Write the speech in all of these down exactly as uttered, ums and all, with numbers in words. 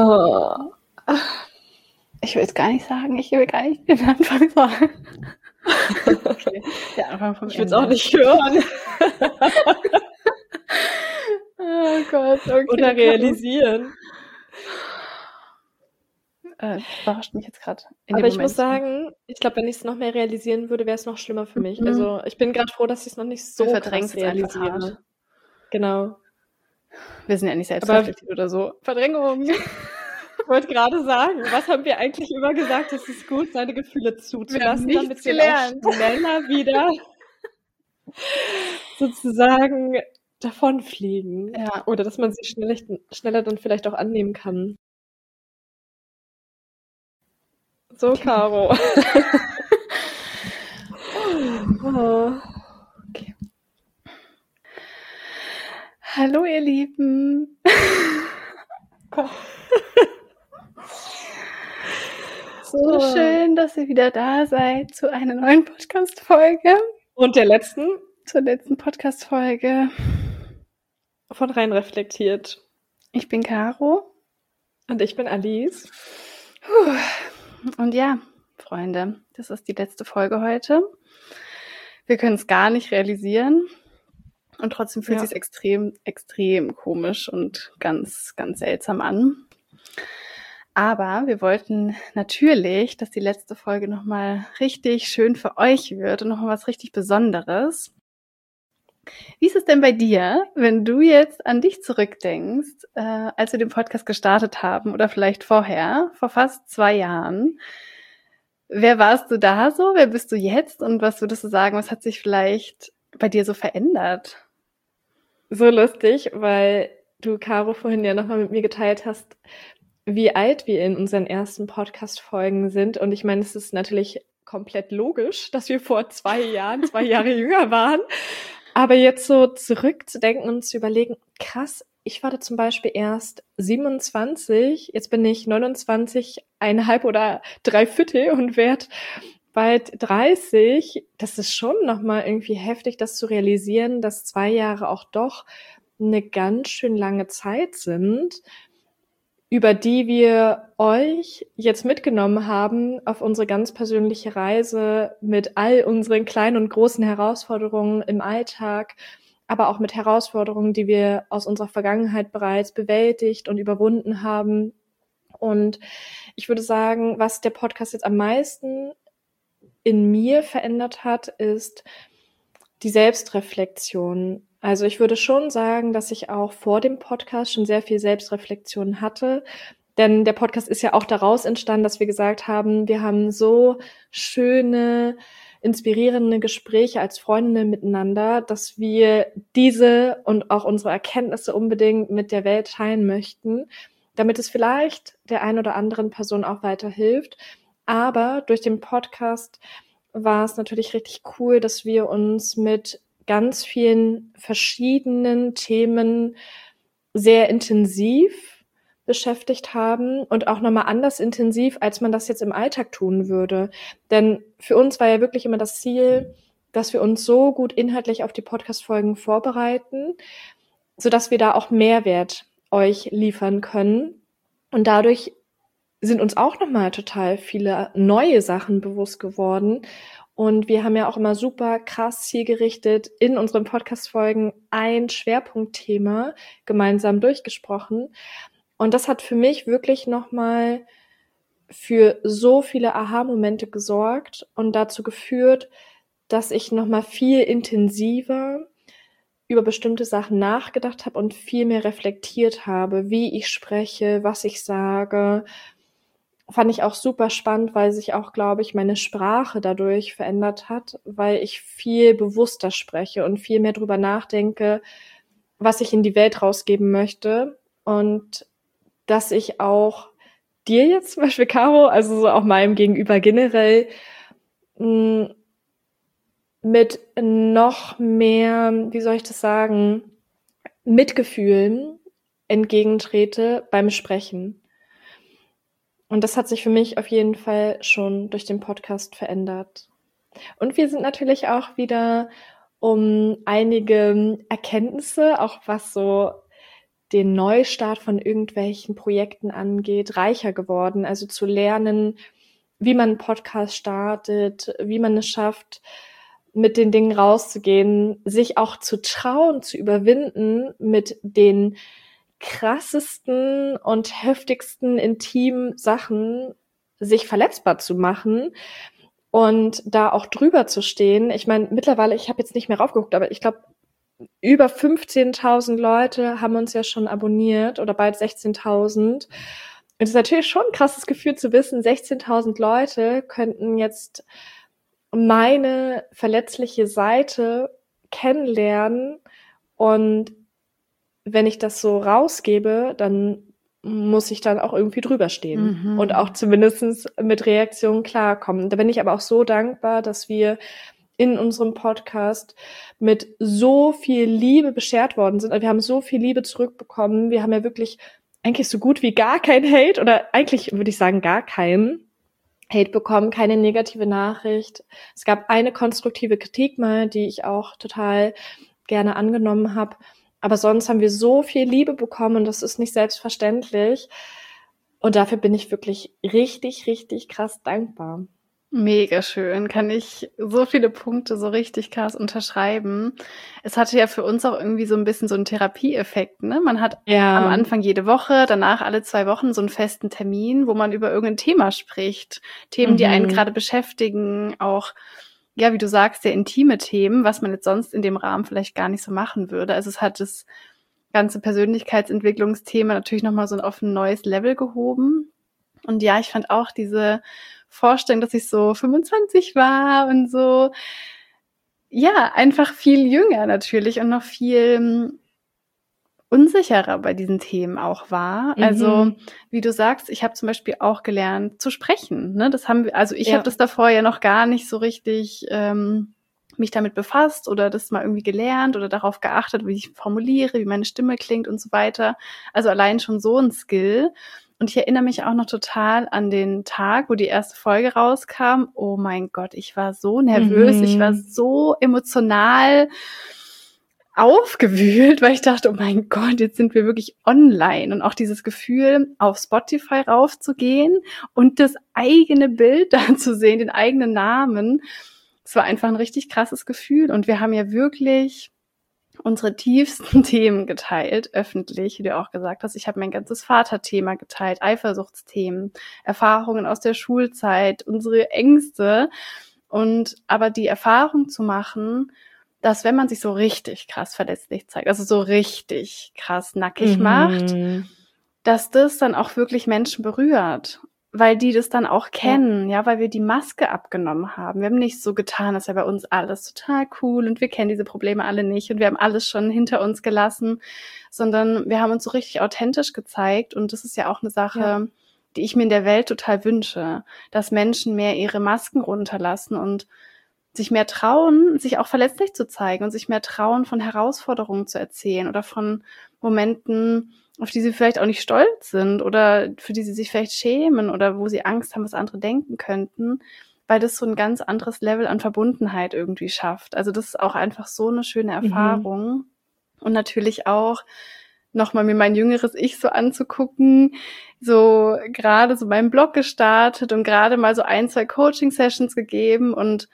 Oh. Ich will jetzt gar nicht sagen, ich will gar nicht den Anfang sagen. Okay, der Anfang vom Ich will es Ende. auch nicht hören. Oh Gott, okay. Oder realisieren. Äh, das überrascht mich jetzt gerade. Aber ich muss sagen, ich glaube, wenn ich es noch mehr realisieren würde, wäre es noch schlimmer für mich. Mhm. Also ich bin gerade froh, dass ich es noch nicht so Wir verdrängen krass es einfach realisiere. hart. Genau. Wir sind ja nicht Aber- selbstreflektiert oder so. Verdrängung. Ich wollte gerade sagen, was haben wir eigentlich immer gesagt? Es ist gut, seine Gefühle zuzulassen, nichts damit sie gelernt. auch schneller wieder sozusagen davonfliegen. Ja. Oder dass man sie schneller, schneller dann vielleicht auch annehmen kann. So, Caro. Oh. Okay. Hallo, ihr Lieben. So Oh. schön, dass ihr wieder da seid zu einer neuen Podcast-Folge. Und der letzten Zur letzten Podcast-Folge. von rein reflektiert. Ich bin Caro. Und ich bin Alice. Und ja, Freunde, das ist die letzte Folge heute. Wir können es gar nicht realisieren. Und trotzdem fühlt Ja. es sich extrem, extrem komisch und ganz, ganz seltsam an. Aber wir wollten natürlich, dass die letzte Folge nochmal richtig schön für euch wird und nochmal was richtig Besonderes. Wie ist es denn bei dir, wenn du jetzt an dich zurückdenkst, äh, als wir den Podcast gestartet haben oder vielleicht vorher, vor fast zwei Jahren? Wer warst du da so? Wer bist du jetzt? Und was würdest du sagen, was hat sich vielleicht bei dir so verändert? So lustig, weil du, Caro, vorhin ja nochmal mit mir geteilt hast, wie alt wir in unseren ersten Podcast-Folgen sind. Und ich meine, es ist natürlich komplett logisch, dass wir vor zwei Jahren, zwei Jahre jünger waren. Aber jetzt so zurückzudenken und zu überlegen, krass, ich war da zum Beispiel erst siebenundzwanzig, jetzt bin ich neunundzwanzig, eineinhalb oder drei Viertel und werde bald dreißig. Das ist schon nochmal irgendwie heftig, das zu realisieren, dass zwei Jahre auch doch eine ganz schön lange Zeit sind, über die wir euch jetzt mitgenommen haben auf unsere ganz persönliche Reise mit all unseren kleinen und großen Herausforderungen im Alltag, aber auch mit Herausforderungen, die wir aus unserer Vergangenheit bereits bewältigt und überwunden haben. Und ich würde sagen, was der Podcast jetzt am meisten in mir verändert hat, ist die Selbstreflexion. Also ich würde schon sagen, dass ich auch vor dem Podcast schon sehr viel Selbstreflexion hatte, denn der Podcast ist ja auch daraus entstanden, dass wir gesagt haben, wir haben so schöne, inspirierende Gespräche als Freundinnen miteinander, dass wir diese und auch unsere Erkenntnisse unbedingt mit der Welt teilen möchten, damit es vielleicht der ein oder anderen Person auch weiterhilft. Aber durch den Podcast war es natürlich richtig cool, dass wir uns mit ganz vielen verschiedenen Themen sehr intensiv beschäftigt haben und auch nochmal anders intensiv, als man das jetzt im Alltag tun würde. Denn für uns war ja wirklich immer das Ziel, dass wir uns so gut inhaltlich auf die Podcast-Folgen vorbereiten, sodass wir da auch Mehrwert euch liefern können. Und dadurch sind uns auch nochmal total viele neue Sachen bewusst geworden. Und wir haben ja auch immer super krass zielgerichtet in unseren Podcast-Folgen ein Schwerpunktthema gemeinsam durchgesprochen. Und das hat für mich wirklich nochmal für so viele Aha-Momente gesorgt und dazu geführt, dass ich nochmal viel intensiver über bestimmte Sachen nachgedacht habe und viel mehr reflektiert habe, wie ich spreche, was ich sage. Fand ich auch super spannend, weil sich auch, glaube ich, meine Sprache dadurch verändert hat, weil ich viel bewusster spreche und viel mehr drüber nachdenke, was ich in die Welt rausgeben möchte. Und dass ich auch dir jetzt zum Beispiel, Caro, also so auch meinem Gegenüber generell, mh, mit noch mehr, wie soll ich das sagen, Mitgefühlen entgegentrete beim Sprechen. Und das hat sich für mich auf jeden Fall schon durch den Podcast verändert. Und wir sind natürlich auch wieder um einige Erkenntnisse, auch was so den Neustart von irgendwelchen Projekten angeht, reicher geworden. Also zu lernen, wie man einen Podcast startet, wie man es schafft, mit den Dingen rauszugehen, sich auch zu trauen, zu überwinden, mit den krassesten und heftigsten intimen Sachen sich verletzbar zu machen und da auch drüber zu stehen. Ich meine, mittlerweile, ich habe jetzt nicht mehr raufgeguckt, aber ich glaube, über fünfzehntausend Leute haben uns ja schon abonniert oder bald sechzehntausend. Und es ist natürlich schon ein krasses Gefühl zu wissen, sechzehntausend Leute könnten jetzt meine verletzliche Seite kennenlernen, und wenn ich das so rausgebe, dann muss ich dann auch irgendwie drüber stehen Mhm. und auch zumindest mit Reaktionen klarkommen. Da bin ich aber auch so dankbar, dass wir in unserem Podcast mit so viel Liebe beschert worden sind. Wir haben so viel Liebe zurückbekommen. Wir haben ja wirklich eigentlich so gut wie gar kein Hate, oder eigentlich würde ich sagen gar keinen Hate bekommen, keine negative Nachricht. Es gab eine konstruktive Kritik mal, die ich auch total gerne angenommen habe. Aber sonst haben wir so viel Liebe bekommen, und das ist nicht selbstverständlich. Und dafür bin ich wirklich richtig, richtig krass dankbar. Mega schön. Kann ich so viele Punkte so richtig krass unterschreiben. Es hatte ja für uns auch irgendwie so ein bisschen so einen Therapieeffekt, ne? Man hat Ja. am Anfang jede Woche, danach alle zwei Wochen so einen festen Termin, wo man über irgendein Thema spricht. Themen, die einen Mhm. gerade beschäftigen, auch, ja, wie du sagst, sehr intime Themen, was man jetzt sonst in dem Rahmen vielleicht gar nicht so machen würde. Also es hat das ganze Persönlichkeitsentwicklungsthema natürlich nochmal so auf ein neues Level gehoben. Und ja, ich fand auch diese Vorstellung, dass ich so fünfundzwanzig war und so, ja, einfach viel jünger natürlich und noch viel unsicherer bei diesen Themen auch war. Mhm. Also, wie du sagst, ich habe zum Beispiel auch gelernt zu sprechen. Ne? Das haben wir, also ich Ja. habe das davor ja noch gar nicht so richtig ähm, mich damit befasst oder das mal irgendwie gelernt oder darauf geachtet, wie ich formuliere, wie meine Stimme klingt und so weiter. Also allein schon so ein Skill. Und ich erinnere mich auch noch total an den Tag, wo die erste Folge rauskam. Oh mein Gott, ich war so nervös, Mhm. ich war so emotional aufgewühlt, weil ich dachte, oh mein Gott, jetzt sind wir wirklich online. Und auch dieses Gefühl, auf Spotify raufzugehen und das eigene Bild da zu sehen, den eigenen Namen. Es war einfach ein richtig krasses Gefühl. Und wir haben ja wirklich unsere tiefsten Themen geteilt, öffentlich, wie du auch gesagt hast. Ich habe mein ganzes Vaterthema geteilt, Eifersuchtsthemen, Erfahrungen aus der Schulzeit, unsere Ängste. Und aber die Erfahrung zu machen, dass wenn man sich so richtig krass verletzlich zeigt, also so richtig krass nackig Mhm. macht, dass das dann auch wirklich Menschen berührt, weil die das dann auch kennen, ja. ja, weil wir die Maske abgenommen haben. Wir haben nicht so getan, dass ja bei uns alles total cool und wir kennen diese Probleme alle nicht und wir haben alles schon hinter uns gelassen, sondern wir haben uns so richtig authentisch gezeigt, und das ist ja auch eine Sache, Ja. die ich mir in der Welt total wünsche, dass Menschen mehr ihre Masken runterlassen und sich mehr trauen, sich auch verletzlich zu zeigen und sich mehr trauen, von Herausforderungen zu erzählen oder von Momenten, auf die sie vielleicht auch nicht stolz sind oder für die sie sich vielleicht schämen oder wo sie Angst haben, was andere denken könnten, weil das so ein ganz anderes Level an Verbundenheit irgendwie schafft. Also das ist auch einfach so eine schöne Erfahrung. Mhm. Und natürlich auch nochmal mir mein jüngeres Ich so anzugucken, so gerade so meinen Blog gestartet und gerade mal so ein, zwei Coaching-Sessions gegeben, und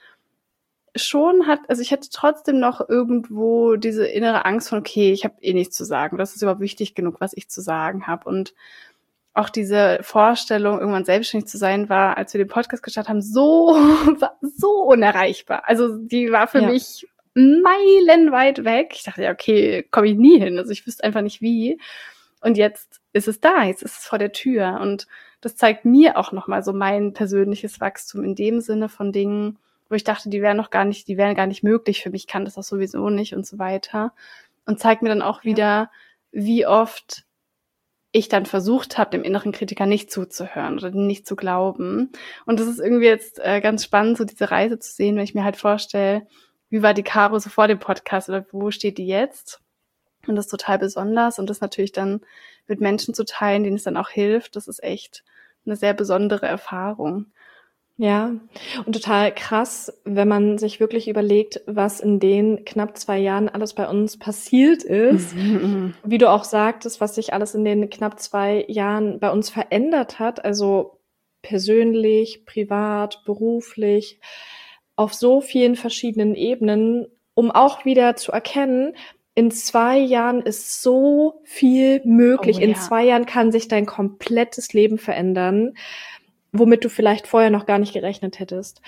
schon hat, also ich hatte trotzdem noch irgendwo diese innere Angst von, okay, ich habe eh nichts zu sagen. Das ist überhaupt wichtig genug, was ich zu sagen habe. Und auch diese Vorstellung, irgendwann selbstständig zu sein, war, als wir den Podcast gestartet haben, so, war so unerreichbar. Also die war für ja. mich meilenweit weg. Ich dachte, ja, okay, komme ich nie hin. Also ich wüsste einfach nicht wie. Und jetzt ist es da, jetzt ist es vor der Tür. Und das zeigt mir auch nochmal so mein persönliches Wachstum in dem Sinne von Dingen, wo ich dachte, die wären noch gar nicht, die wären gar nicht möglich für mich, kann das auch sowieso nicht und so weiter. Und zeigt mir dann auch wieder, ja. wie oft ich dann versucht habe, dem inneren Kritiker nicht zuzuhören oder nicht zu glauben. Und das ist irgendwie jetzt äh, ganz spannend, so diese Reise zu sehen, wenn ich mir halt vorstelle, wie war die Caro so vor dem Podcast oder wo steht die jetzt? Und das ist total besonders, und das natürlich dann mit Menschen zu teilen, denen es dann auch hilft, das ist echt eine sehr besondere Erfahrung. Ja, und total krass, wenn man sich wirklich überlegt, was in den knapp zwei Jahren alles bei uns passiert ist. Mhm. Wie du auch sagtest, was sich alles in den knapp zwei Jahren bei uns verändert hat, also persönlich, privat, beruflich, auf so vielen verschiedenen Ebenen, um auch wieder zu erkennen, in zwei Jahren ist so viel möglich. Oh, In ja. zwei Jahren kann sich dein komplettes Leben verändern, womit du vielleicht vorher noch gar nicht gerechnet hättest.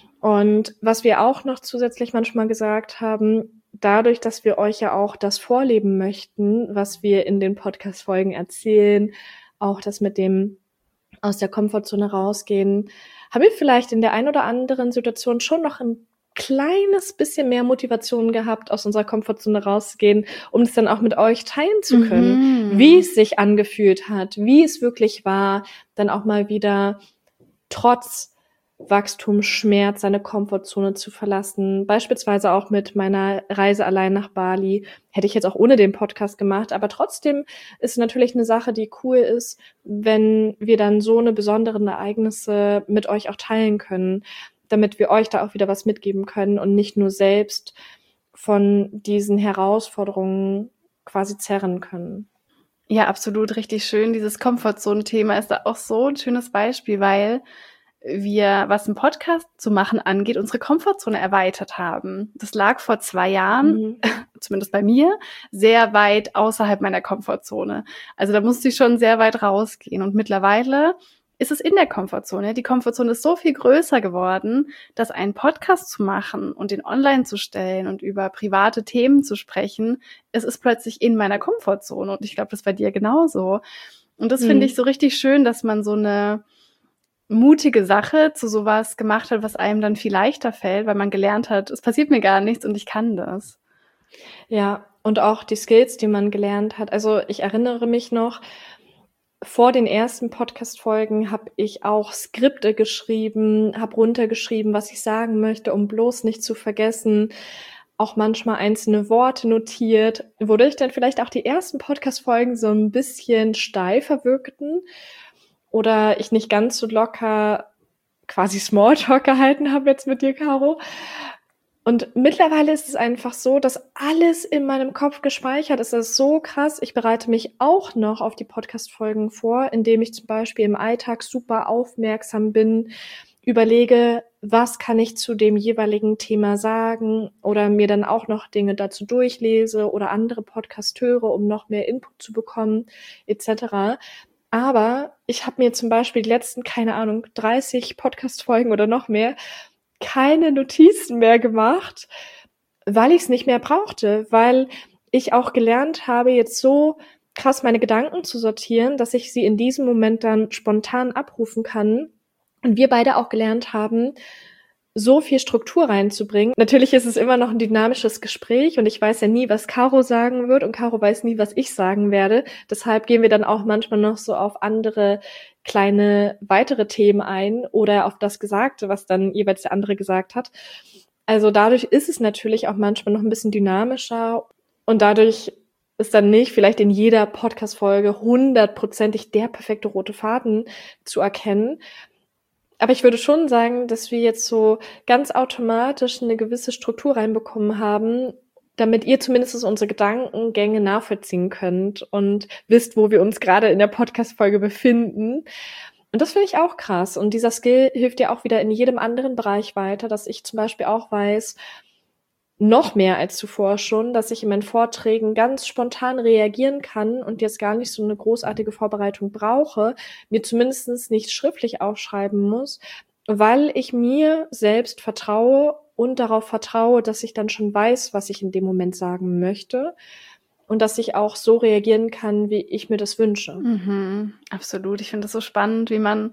Und was wir auch noch zusätzlich manchmal gesagt haben, dadurch, dass wir euch ja auch das vorleben möchten, was wir in den Podcast-Folgen erzählen, auch das mit dem aus der Komfortzone rausgehen, haben wir vielleicht in der ein oder anderen Situation schon noch ein kleines bisschen mehr Motivation gehabt, aus unserer Komfortzone rauszugehen, um es dann auch mit euch teilen zu können, Mhm. wie es sich angefühlt hat, wie es wirklich war, dann auch mal wieder trotz Wachstum, Schmerz, seine Komfortzone zu verlassen. Beispielsweise auch mit meiner Reise allein nach Bali. Hätte ich jetzt auch ohne den Podcast gemacht, aber trotzdem ist natürlich eine Sache, die cool ist, wenn wir dann so eine besonderen Ereignisse mit euch auch teilen können, damit wir euch da auch wieder was mitgeben können und nicht nur selbst von diesen Herausforderungen quasi zerren können. Ja, absolut, richtig schön. Dieses Komfortzone-Thema ist da auch so ein schönes Beispiel, weil wir, was einen Podcast zu machen angeht, unsere Komfortzone erweitert haben. Das lag vor zwei Jahren, Mhm. zumindest bei mir, sehr weit außerhalb meiner Komfortzone. Also da musste ich schon sehr weit rausgehen. Und mittlerweile ist es in der Komfortzone. Die Komfortzone ist so viel größer geworden, dass einen Podcast zu machen und den online zu stellen und über private Themen zu sprechen, es ist plötzlich in meiner Komfortzone. Und ich glaube, das ist bei dir genauso. Und das Mhm. finde ich so richtig schön, dass man so eine mutige Sache zu sowas gemacht hat, was einem dann viel leichter fällt, weil man gelernt hat, es passiert mir gar nichts und ich kann das. Ja, und auch die Skills, die man gelernt hat. Also ich erinnere mich noch, vor den ersten Podcast-Folgen habe ich auch Skripte geschrieben, habe runtergeschrieben, was ich sagen möchte, um bloß nicht zu vergessen. Auch manchmal einzelne Worte notiert, wodurch dann vielleicht auch die ersten Podcast-Folgen so ein bisschen steifer wirkten oder ich nicht ganz so locker quasi Smalltalk gehalten habe jetzt mit dir, Caro. Und mittlerweile ist es einfach so, dass alles in meinem Kopf gespeichert ist. Das ist so krass. Ich bereite mich auch noch auf die Podcast-Folgen vor, indem ich zum Beispiel im Alltag super aufmerksam bin, überlege, was kann ich zu dem jeweiligen Thema sagen oder mir dann auch noch Dinge dazu durchlese oder andere Podcasts höre, um noch mehr Input zu bekommen, et cetera. Aber ich habe mir zum Beispiel die letzten, keine Ahnung, dreißig Podcast-Folgen oder noch mehr keine Notizen mehr gemacht, weil ich es nicht mehr brauchte, weil ich auch gelernt habe, jetzt so krass meine Gedanken zu sortieren, dass ich sie in diesem Moment dann spontan abrufen kann. Und wir beide auch gelernt haben, so viel Struktur reinzubringen. Natürlich ist es immer noch ein dynamisches Gespräch und ich weiß ja nie, was Caro sagen wird und Caro weiß nie, was ich sagen werde. Deshalb gehen wir dann auch manchmal noch so auf andere kleine weitere Themen ein oder auf das Gesagte, was dann jeweils der andere gesagt hat. Also dadurch ist es natürlich auch manchmal noch ein bisschen dynamischer und dadurch ist dann nicht vielleicht in jeder Podcast-Folge hundertprozentig der perfekte rote Faden zu erkennen. Aber ich würde schon sagen, dass wir jetzt so ganz automatisch eine gewisse Struktur reinbekommen haben, damit ihr zumindest unsere Gedankengänge nachvollziehen könnt und wisst, wo wir uns gerade in der Podcast-Folge befinden. Und das finde ich auch krass. Und dieser Skill hilft dir auch wieder in jedem anderen Bereich weiter, dass ich zum Beispiel auch weiß, noch mehr als zuvor schon, dass ich in meinen Vorträgen ganz spontan reagieren kann und jetzt gar nicht so eine großartige Vorbereitung brauche, mir zumindest nicht schriftlich aufschreiben muss, weil ich mir selbst vertraue und darauf vertraue, dass ich dann schon weiß, was ich in dem Moment sagen möchte und dass ich auch so reagieren kann, wie ich mir das wünsche. Mhm, absolut. Ich finde das so spannend, wie man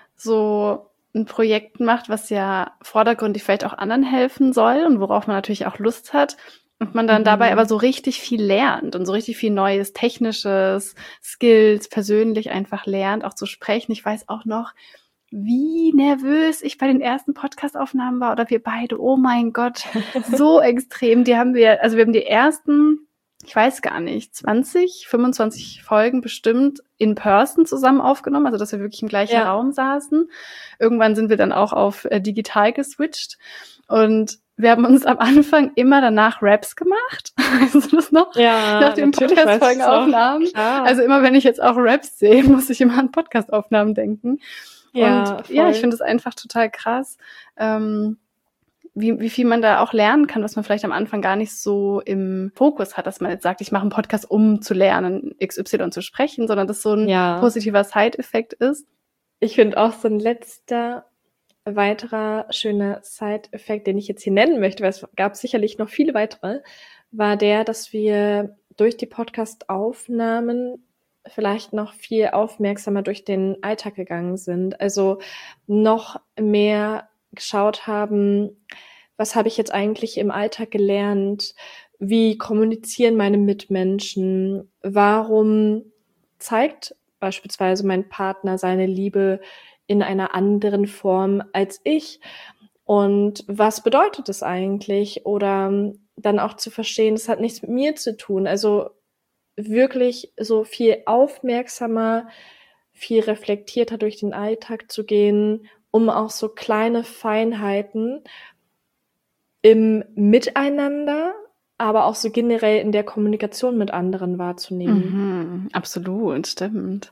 so ein Projekt macht, was ja vordergründig vielleicht auch anderen helfen soll und worauf man natürlich auch Lust hat. Und man dann Mhm. dabei aber so richtig viel lernt und so richtig viel Neues, Technisches, Skills, persönlich einfach lernt, auch zu sprechen. Ich weiß auch noch, wie nervös ich bei den ersten Podcast-Aufnahmen war oder wir beide. Oh mein Gott, so extrem. Die haben wir, also wir haben die ersten ich weiß gar nicht, zwanzig, fünfundzwanzig Folgen bestimmt in person zusammen aufgenommen, also dass wir wirklich im gleichen Ja. Raum saßen. Irgendwann sind wir dann auch auf äh, digital geswitcht und wir haben uns am Anfang immer danach Raps gemacht. Weißt du das noch? Ja, nach den natürlich weiß ich's Podcast-Folgenaufnahmen. noch. Klar. Also immer, wenn ich jetzt auch Raps sehe, muss ich immer an Podcast-Aufnahmen denken. Ja, und voll. ja, ich finde es einfach total krass, ähm, wie, wie viel man da auch lernen kann, was man vielleicht am Anfang gar nicht so im Fokus hat, dass man jetzt sagt, ich mache einen Podcast, um zu lernen, X Y zu sprechen, sondern dass so ein Ja. positiver Side-Effekt ist. Ich finde auch so ein letzter weiterer schöner Side-Effekt, den ich jetzt hier nennen möchte, weil es gab sicherlich noch viele weitere, war der, dass wir durch die Podcast-Aufnahmen vielleicht noch viel aufmerksamer durch den Alltag gegangen sind. Also noch mehr geschaut haben, was habe ich jetzt eigentlich im Alltag gelernt? Wie kommunizieren meine Mitmenschen? Warum zeigt beispielsweise mein Partner seine Liebe in einer anderen Form als ich? Und was bedeutet das eigentlich? Oder dann auch zu verstehen, das hat nichts mit mir zu tun. Also wirklich so viel aufmerksamer, viel reflektierter durch den Alltag zu gehen, um auch so kleine Feinheiten im Miteinander, aber auch so generell in der Kommunikation mit anderen wahrzunehmen. Mhm, absolut, stimmt.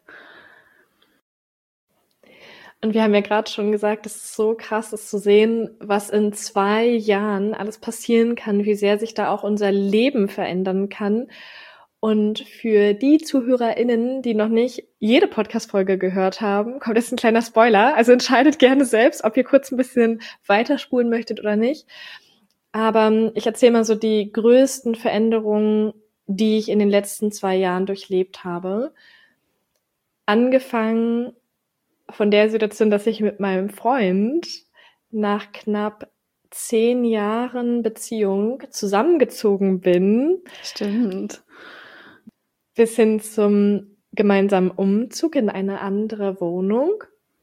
Und wir haben ja gerade schon gesagt, es ist so krass, das zu sehen, was in zwei Jahren alles passieren kann, wie sehr sich da auch unser Leben verändern kann. Und für die ZuhörerInnen, die noch nicht jede Podcast-Folge gehört haben, kommt jetzt ein kleiner Spoiler. Also entscheidet gerne selbst, ob ihr kurz ein bisschen weiterspulen möchtet oder nicht. Aber ich erzähle mal so die größten Veränderungen, die ich in den letzten zwei Jahren durchlebt habe. Angefangen von der Situation, dass ich mit meinem Freund nach knapp zehn Jahren Beziehung zusammengezogen bin. Stimmt. Bis hin zum gemeinsamen Umzug in eine andere Wohnung.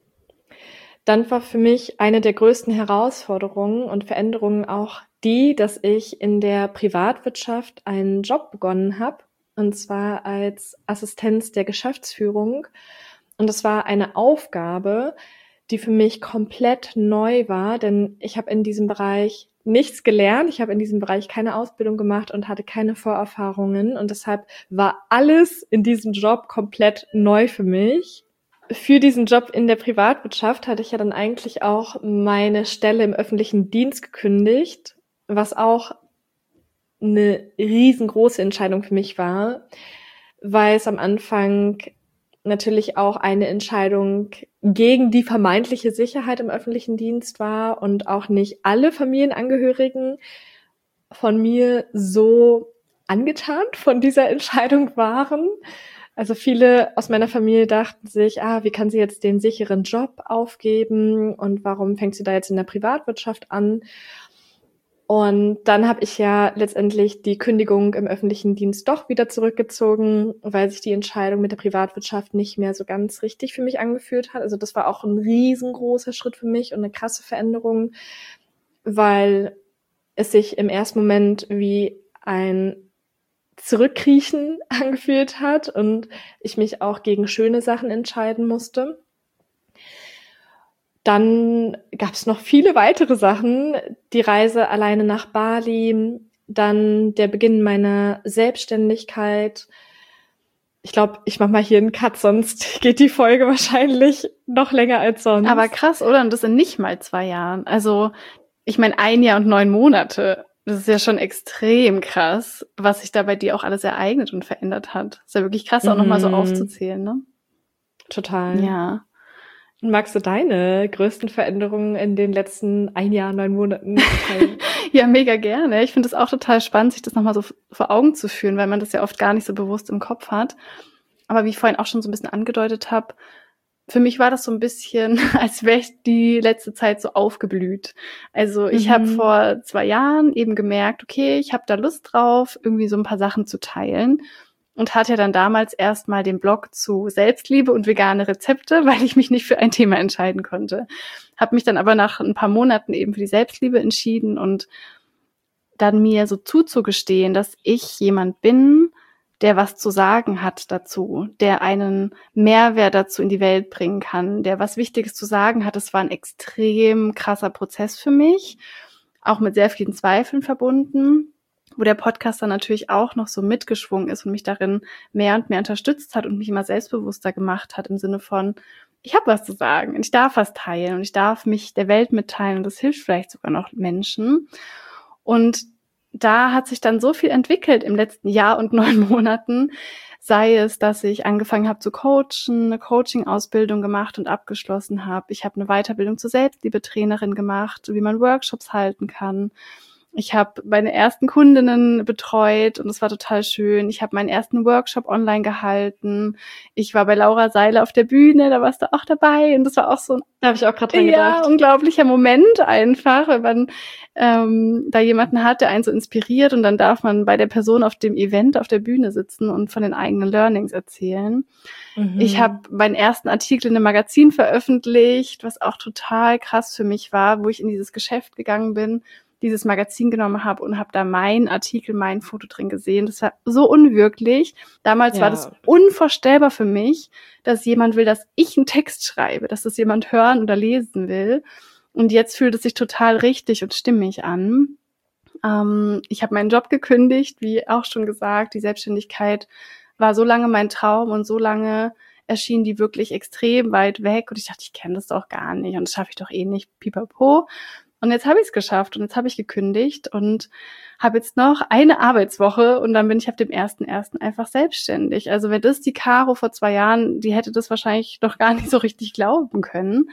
Dann war für mich eine der größten Herausforderungen und Veränderungen auch die, dass ich in der Privatwirtschaft einen Job begonnen habe, und zwar als Assistenz der Geschäftsführung. Und das war eine Aufgabe, die für mich komplett neu war, denn ich habe in diesem Bereich nichts gelernt, ich habe in diesem Bereich keine Ausbildung gemacht und hatte keine Vorerfahrungen und deshalb war alles in diesem Job komplett neu für mich. Für diesen Job in der Privatwirtschaft hatte ich ja dann eigentlich auch meine Stelle im öffentlichen Dienst gekündigt, was auch eine riesengroße Entscheidung für mich war, weil es am Anfang natürlich auch eine Entscheidung gegen die vermeintliche Sicherheit im öffentlichen Dienst war und auch nicht alle Familienangehörigen von mir so angetan von dieser Entscheidung waren. Also viele aus meiner Familie dachten sich, ah, wie kann sie jetzt den sicheren Job aufgeben und warum fängt sie da jetzt in der Privatwirtschaft an? Und dann habe ich ja letztendlich die Kündigung im öffentlichen Dienst doch wieder zurückgezogen, weil sich die Entscheidung mit der Privatwirtschaft nicht mehr so ganz richtig für mich angefühlt hat. Also das war auch ein riesengroßer Schritt für mich und eine krasse Veränderung, weil es sich im ersten Moment wie ein Zurückkriechen angefühlt hat und ich mich auch gegen schöne Sachen entscheiden musste. Dann gab es noch viele weitere Sachen, die Reise alleine nach Bali, dann der Beginn meiner Selbstständigkeit. Ich glaube, ich mache mal hier einen Cut, sonst geht die Folge wahrscheinlich noch länger als sonst. Aber krass, oder? Und das in nicht mal zwei Jahren. Also ich meine, ein Jahr und neun Monate. Das ist ja schon extrem krass, was sich da bei dir auch alles ereignet und verändert hat. Ist ja wirklich krass, auch Mhm. nochmal so aufzuzählen, ne? Total. Ja. Magst du deine größten Veränderungen in den letzten ein Jahr, neun Monaten teilen? Ja, mega gerne. Ich finde es auch total spannend, sich das nochmal so vor Augen zu führen, weil man das ja oft gar nicht so bewusst im Kopf hat. Aber wie ich vorhin auch schon so ein bisschen angedeutet habe, für mich war das so ein bisschen, als wäre ich die letzte Zeit so aufgeblüht. Also ich Mhm. habe vor zwei Jahren eben gemerkt, okay, ich habe da Lust drauf, irgendwie so ein paar Sachen zu teilen. Und hatte ja dann damals erstmal den Blog zu Selbstliebe und vegane Rezepte, weil ich mich nicht für ein Thema entscheiden konnte. Habe mich dann aber nach ein paar Monaten eben für die Selbstliebe entschieden und dann mir so zuzugestehen, dass ich jemand bin, der was zu sagen hat dazu, der einen Mehrwert dazu in die Welt bringen kann, der was Wichtiges zu sagen hat. Das war ein extrem krasser Prozess für mich, auch mit sehr vielen Zweifeln verbunden, wo der Podcast dann natürlich auch noch so mitgeschwungen ist und mich darin mehr und mehr unterstützt hat und mich immer selbstbewusster gemacht hat im Sinne von, ich habe was zu sagen und ich darf was teilen und ich darf mich der Welt mitteilen und das hilft vielleicht sogar noch Menschen. Und da hat sich dann so viel entwickelt im letzten Jahr und neun Monaten, sei es, dass ich angefangen habe zu coachen, eine Coaching-Ausbildung gemacht und abgeschlossen habe. Ich habe eine Weiterbildung zur Selbstliebetrainerin gemacht, wie man Workshops halten kann. Ich habe meine ersten Kundinnen betreut und es war total schön. Ich habe meinen ersten Workshop online gehalten. Ich war bei Laura Seiler auf der Bühne, da warst du auch dabei und das war auch so ein Da habe ich auch gerade dran ja, gedacht. unglaublicher Moment einfach, wenn man ähm, da jemanden hat, der einen so inspiriert und dann darf man bei der Person auf dem Event auf der Bühne sitzen und von den eigenen Learnings erzählen. Mhm. Ich habe meinen ersten Artikel in einem Magazin veröffentlicht, was auch total krass für mich war, wo ich in dieses Geschäft gegangen bin, dieses Magazin genommen habe und habe da mein Artikel, mein Foto drin gesehen. Das war so unwirklich. Damals Ja. war das unvorstellbar für mich, dass jemand will, dass ich einen Text schreibe, dass das jemand hören oder lesen will. Und jetzt fühlt es sich total richtig und stimmig an. Ähm, ich habe meinen Job gekündigt, wie auch schon gesagt. Die Selbstständigkeit war so lange mein Traum und so lange erschien die wirklich extrem weit weg. Und ich dachte, ich kenne das doch gar nicht und das schaffe ich doch eh nicht, pipapo. Und jetzt habe ich es geschafft und jetzt habe ich gekündigt und habe jetzt noch eine Arbeitswoche und dann bin ich ab dem ersten ersten einfach selbstständig. Also wenn das die Caro vor zwei Jahren, die hätte das wahrscheinlich noch gar nicht so richtig glauben können.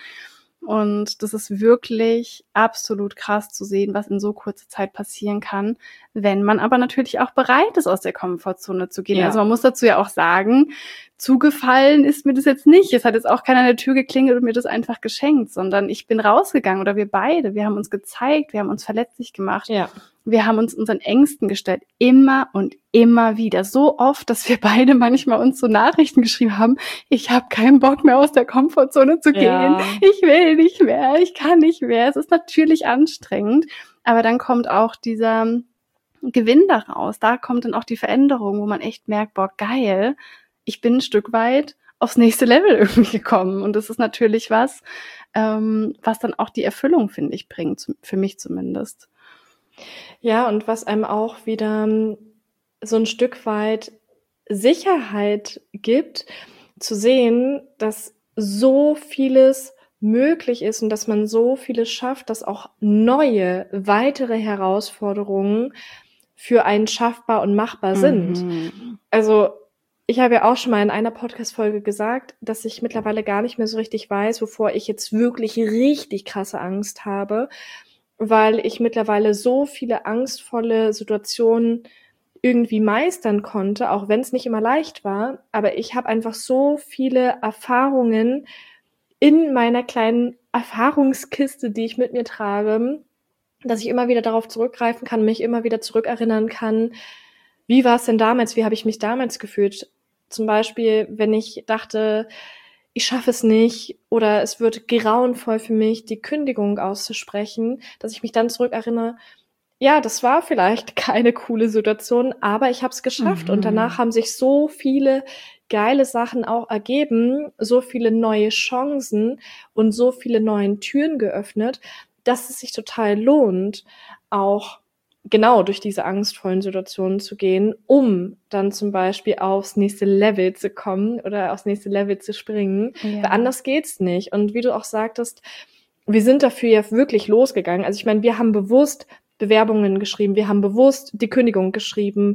Und das ist wirklich absolut krass zu sehen, was in so kurzer Zeit passieren kann, wenn man aber natürlich auch bereit ist, aus der Komfortzone zu gehen. Ja. Also man muss dazu ja auch sagen, zugefallen ist mir das jetzt nicht. Es hat jetzt auch keiner an der Tür geklingelt und mir das einfach geschenkt, sondern ich bin rausgegangen oder wir beide. Wir haben uns gezeigt, wir haben uns verletzlich gemacht. Ja. Wir haben uns unseren Ängsten gestellt, immer und immer wieder. So oft, dass wir beide manchmal uns so Nachrichten geschrieben haben, ich habe keinen Bock mehr aus der Komfortzone zu gehen. Ja. Ich will nicht mehr, ich kann nicht mehr. Es ist natürlich anstrengend, aber dann kommt auch dieser Gewinn daraus. Da kommt dann auch die Veränderung, wo man echt merkt, boah, geil, ich bin ein Stück weit aufs nächste Level irgendwie gekommen. Und das ist natürlich was, ähm, was dann auch die Erfüllung, finde ich, bringt, für mich zumindest. Ja, und was einem auch wieder so ein Stück weit Sicherheit gibt, zu sehen, dass so vieles möglich ist und dass man so vieles schafft, dass auch neue, weitere Herausforderungen für einen schaffbar und machbar sind. Mhm. Also ich habe ja auch schon mal in einer Podcast-Folge gesagt, dass ich mittlerweile gar nicht mehr so richtig weiß, wovor ich jetzt wirklich richtig krasse Angst habe, weil ich mittlerweile so viele angstvolle Situationen irgendwie meistern konnte, auch wenn es nicht immer leicht war. Aber ich habe einfach so viele Erfahrungen in meiner kleinen Erfahrungskiste, die ich mit mir trage, dass ich immer wieder darauf zurückgreifen kann, mich immer wieder zurückerinnern kann, wie war es denn damals, wie habe ich mich damals gefühlt? Zum Beispiel, wenn ich dachte, ich schaffe es nicht oder es wird grauenvoll für mich, die Kündigung auszusprechen, dass ich mich dann zurückerinnere, ja, das war vielleicht keine coole Situation, aber ich habe es geschafft. Mhm. Und danach haben sich so viele geile Sachen auch ergeben, so viele neue Chancen und so viele neue Türen geöffnet, dass es sich total lohnt, auch genau durch diese angstvollen Situationen zu gehen, um dann zum Beispiel aufs nächste Level zu kommen oder aufs nächste Level zu springen. Ja. Weil anders geht's nicht. Und wie du auch sagtest, wir sind dafür ja wirklich losgegangen. Also ich meine, wir haben bewusst Bewerbungen geschrieben, wir haben bewusst die Kündigung geschrieben,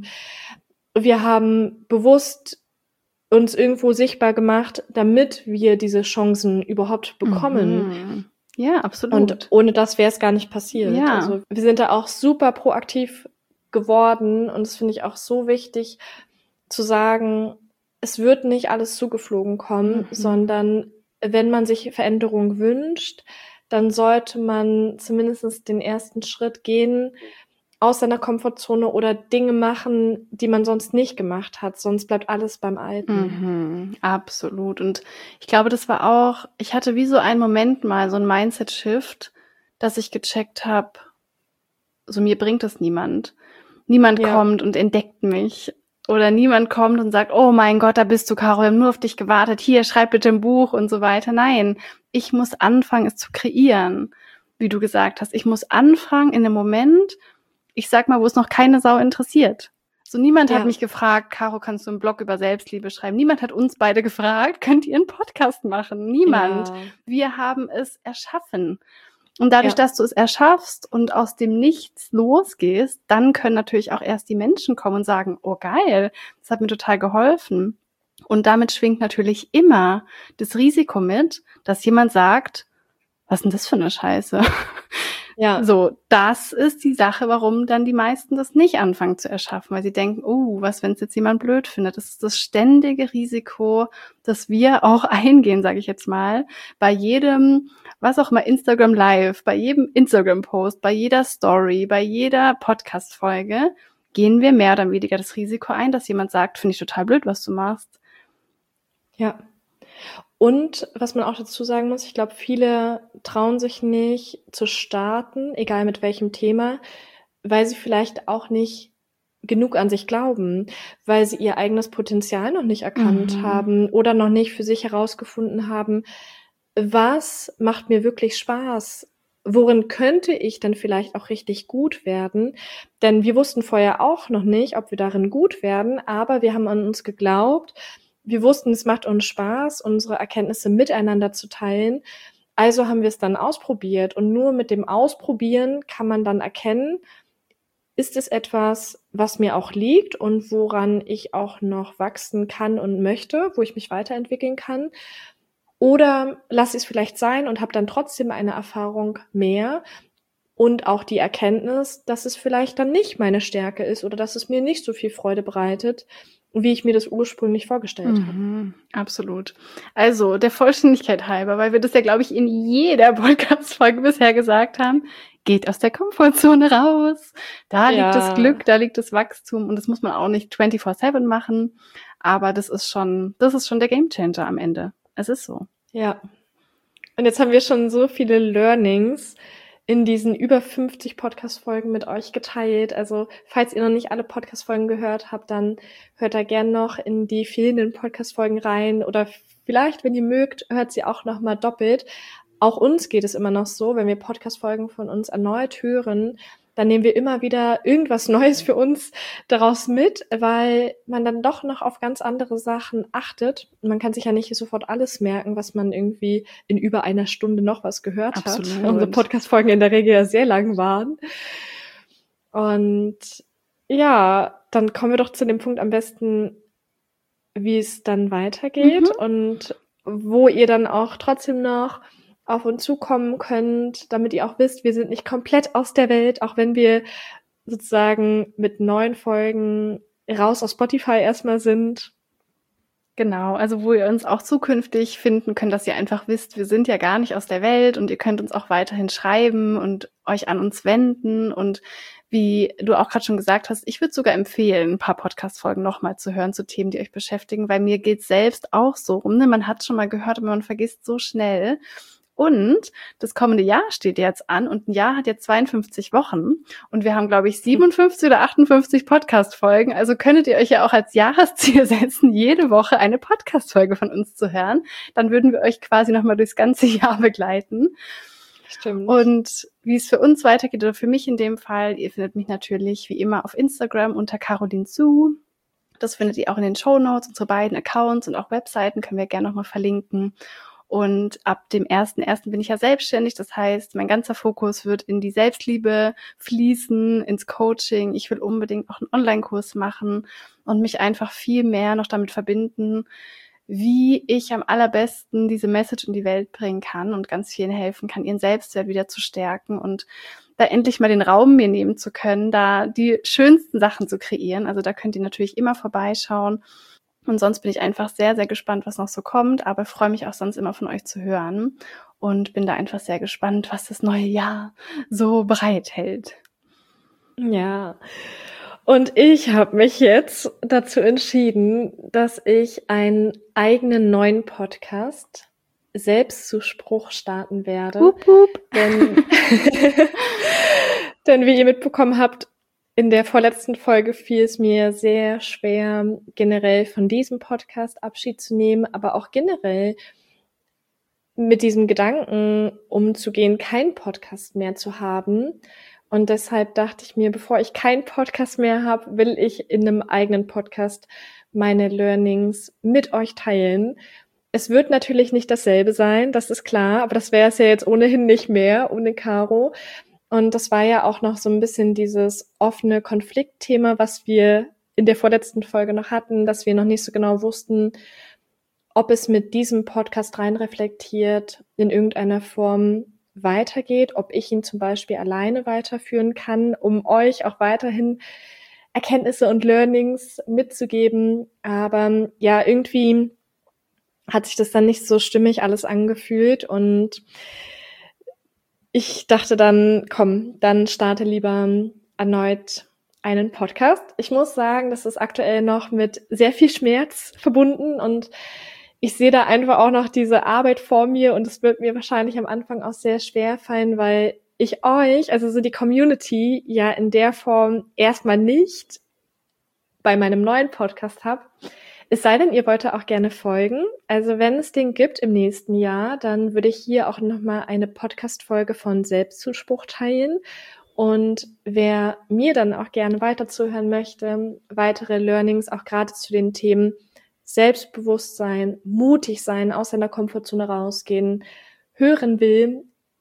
wir haben bewusst uns irgendwo sichtbar gemacht, damit wir diese Chancen überhaupt bekommen. Mhm. Ja, absolut. Und ohne das wäre es gar nicht passiert. Ja. Also wir sind da auch super proaktiv geworden und das finde ich auch so wichtig zu sagen, es wird nicht alles zugeflogen kommen, Mhm. sondern wenn man sich Veränderung wünscht, dann sollte man zumindest den ersten Schritt gehen aus seiner Komfortzone oder Dinge machen, die man sonst nicht gemacht hat. Sonst bleibt alles beim Alten. Mhm, absolut. Und ich glaube, das war auch, ich hatte wie so einen Moment mal, so ein Mindset-Shift, dass ich gecheckt habe, so mir bringt es niemand. Niemand ja. kommt und entdeckt mich. Oder niemand kommt und sagt, oh mein Gott, da bist du, Caro, wir haben nur auf dich gewartet. Hier, schreib bitte ein Buch und so weiter. Nein, ich muss anfangen, es zu kreieren, wie du gesagt hast. Ich muss anfangen in einem Moment, ich sag mal, wo es noch keine Sau interessiert. So, niemand ja. hat mich gefragt, Caro, kannst du einen Blog über Selbstliebe schreiben? Niemand hat uns beide gefragt, könnt ihr einen Podcast machen? Niemand. Ja. Wir haben es erschaffen. Und dadurch, ja. dass du es erschaffst und aus dem Nichts losgehst, dann können natürlich auch erst die Menschen kommen und sagen, oh geil, das hat mir total geholfen. Und damit schwingt natürlich immer das Risiko mit, dass jemand sagt, was ist denn das für eine Scheiße? Ja. So, das ist die Sache, warum dann die meisten das nicht anfangen zu erschaffen, weil sie denken, oh, was, wenn es jetzt jemand blöd findet? Das ist das ständige Risiko, das wir auch eingehen, sage ich jetzt mal, bei jedem, was auch immer, Instagram Live, bei jedem Instagram-Post, bei jeder Story, bei jeder Podcast-Folge gehen wir mehr oder weniger das Risiko ein, dass jemand sagt, finde ich total blöd, was du machst. Ja. Und was man auch dazu sagen muss, ich glaube, viele trauen sich nicht zu starten, egal mit welchem Thema, weil sie vielleicht auch nicht genug an sich glauben, weil sie ihr eigenes Potenzial noch nicht erkannt mhm. haben oder noch nicht für sich herausgefunden haben, was macht mir wirklich Spaß? Worin könnte ich dann vielleicht auch richtig gut werden? Denn wir wussten vorher auch noch nicht, ob wir darin gut werden, aber wir haben an uns geglaubt. Wir wussten, es macht uns Spaß, unsere Erkenntnisse miteinander zu teilen. Also haben wir es dann ausprobiert. Und nur mit dem Ausprobieren kann man dann erkennen, ist es etwas, was mir auch liegt und woran ich auch noch wachsen kann und möchte, wo ich mich weiterentwickeln kann. Oder lasse ich es vielleicht sein und habe dann trotzdem eine Erfahrung mehr und auch die Erkenntnis, dass es vielleicht dann nicht meine Stärke ist oder dass es mir nicht so viel Freude bereitet, wie ich mir das ursprünglich vorgestellt mhm, habe. Absolut. Also der Vollständigkeit halber, weil wir das ja, glaube ich, in jeder Podcast-Folge bisher gesagt haben, geht aus der Komfortzone raus. Da ja. liegt das Glück, da liegt das Wachstum und das muss man auch nicht vierundzwanzig sieben machen, aber das ist schon, das ist schon der Gamechanger am Ende. Es ist so. Ja. Und jetzt haben wir schon so viele Learnings in diesen über fünfzig Podcast-Folgen mit euch geteilt. Also falls ihr noch nicht alle Podcast-Folgen gehört habt, dann hört da gern noch in die fehlenden Podcast-Folgen rein oder vielleicht, wenn ihr mögt, hört sie auch noch mal doppelt. Auch uns geht es immer noch so, wenn wir Podcast-Folgen von uns erneut hören, dann nehmen wir immer wieder irgendwas Neues für uns daraus mit, weil man dann doch noch auf ganz andere Sachen achtet. Man kann sich ja nicht sofort alles merken, was man irgendwie in über einer Stunde noch was gehört Absolut. hat. Unsere Podcast-Folgen in der Regel ja sehr lang waren. Und ja, dann kommen wir doch zu dem Punkt am besten, wie es dann weitergeht mhm. und wo ihr dann auch trotzdem noch auf uns zukommen könnt, damit ihr auch wisst, wir sind nicht komplett aus der Welt, auch wenn wir sozusagen mit neuen Folgen raus aus Spotify erstmal sind. Genau, also wo ihr uns auch zukünftig finden könnt, dass ihr einfach wisst, wir sind ja gar nicht aus der Welt und ihr könnt uns auch weiterhin schreiben und euch an uns wenden und wie du auch gerade schon gesagt hast, ich würde sogar empfehlen, ein paar Podcast-Folgen nochmal zu hören zu Themen, die euch beschäftigen, weil mir geht's selbst auch so rum, ne? Man hat schon mal gehört, aber man vergisst so schnell. Und das kommende Jahr steht jetzt an und ein Jahr hat jetzt zweiundfünfzig Wochen und wir haben, glaube ich, siebenundfünfzig oder achtundfünfzig Podcast-Folgen. Also könntet ihr euch ja auch als Jahresziel setzen, jede Woche eine Podcast-Folge von uns zu hören. Dann würden wir euch quasi nochmal durchs ganze Jahr begleiten. Stimmt. Und wie es für uns weitergeht oder für mich in dem Fall, ihr findet mich natürlich wie immer auf Instagram unter Caroline Zu. Das findet ihr auch in den Shownotes, unsere beiden Accounts und auch Webseiten können wir gerne nochmal verlinken. Und ab dem ersten ersten bin ich ja selbstständig. Das heißt, mein ganzer Fokus wird in die Selbstliebe fließen, ins Coaching. Ich will unbedingt auch einen Online-Kurs machen und mich einfach viel mehr noch damit verbinden, wie ich am allerbesten diese Message in die Welt bringen kann und ganz vielen helfen kann, ihren Selbstwert wieder zu stärken und da endlich mal den Raum mir nehmen zu können, da die schönsten Sachen zu kreieren. Also da könnt ihr natürlich immer vorbeischauen. Und sonst bin ich einfach sehr, sehr gespannt, was noch so kommt, aber freue mich auch sonst immer von euch zu hören und bin da einfach sehr gespannt, was das neue Jahr so bereithält. Ja, und ich habe mich jetzt dazu entschieden, dass ich einen eigenen neuen Podcast, Selbstzuspruch, starten werde. Hup, hup. Denn, Denn wie ihr mitbekommen habt, in der vorletzten Folge fiel es mir sehr schwer, generell von diesem Podcast Abschied zu nehmen, aber auch generell mit diesem Gedanken umzugehen, keinen Podcast mehr zu haben. Und deshalb dachte ich mir, bevor ich keinen Podcast mehr habe, will ich in einem eigenen Podcast meine Learnings mit euch teilen. Es wird natürlich nicht dasselbe sein, das ist klar, aber das wäre es ja jetzt ohnehin nicht mehr, ohne Caro. Und das war ja auch noch so ein bisschen dieses offene Konfliktthema, was wir in der vorletzten Folge noch hatten, dass wir noch nicht so genau wussten, ob es mit diesem Podcast rein reflektiert in irgendeiner Form weitergeht, ob ich ihn zum Beispiel alleine weiterführen kann, um euch auch weiterhin Erkenntnisse und Learnings mitzugeben. Aber ja, irgendwie hat sich das dann nicht so stimmig alles angefühlt und ich dachte dann, komm, dann starte lieber erneut einen Podcast. Ich muss sagen, das ist aktuell noch mit sehr viel Schmerz verbunden und ich sehe da einfach auch noch diese Arbeit vor mir und es wird mir wahrscheinlich am Anfang auch sehr schwer fallen, weil ich euch, also so die Community, ja in der Form erstmal nicht bei meinem neuen Podcast habe. Es sei denn, ihr wollt auch gerne folgen. Also wenn es den gibt im nächsten Jahr, dann würde ich hier auch nochmal eine Podcast-Folge von Selbstzuspruch teilen. Und wer mir dann auch gerne weiter zuhören möchte, weitere Learnings, auch gerade zu den Themen Selbstbewusstsein, mutig sein, aus seiner Komfortzone rausgehen, hören will,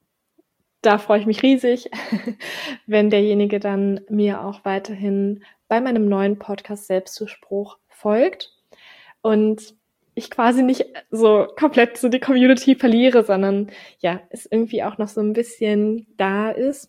da freue ich mich riesig, wenn derjenige dann mir auch weiterhin bei meinem neuen Podcast Selbstzuspruch folgt. Und ich quasi nicht so komplett so die Community verliere, sondern ja, es irgendwie auch noch so ein bisschen da ist.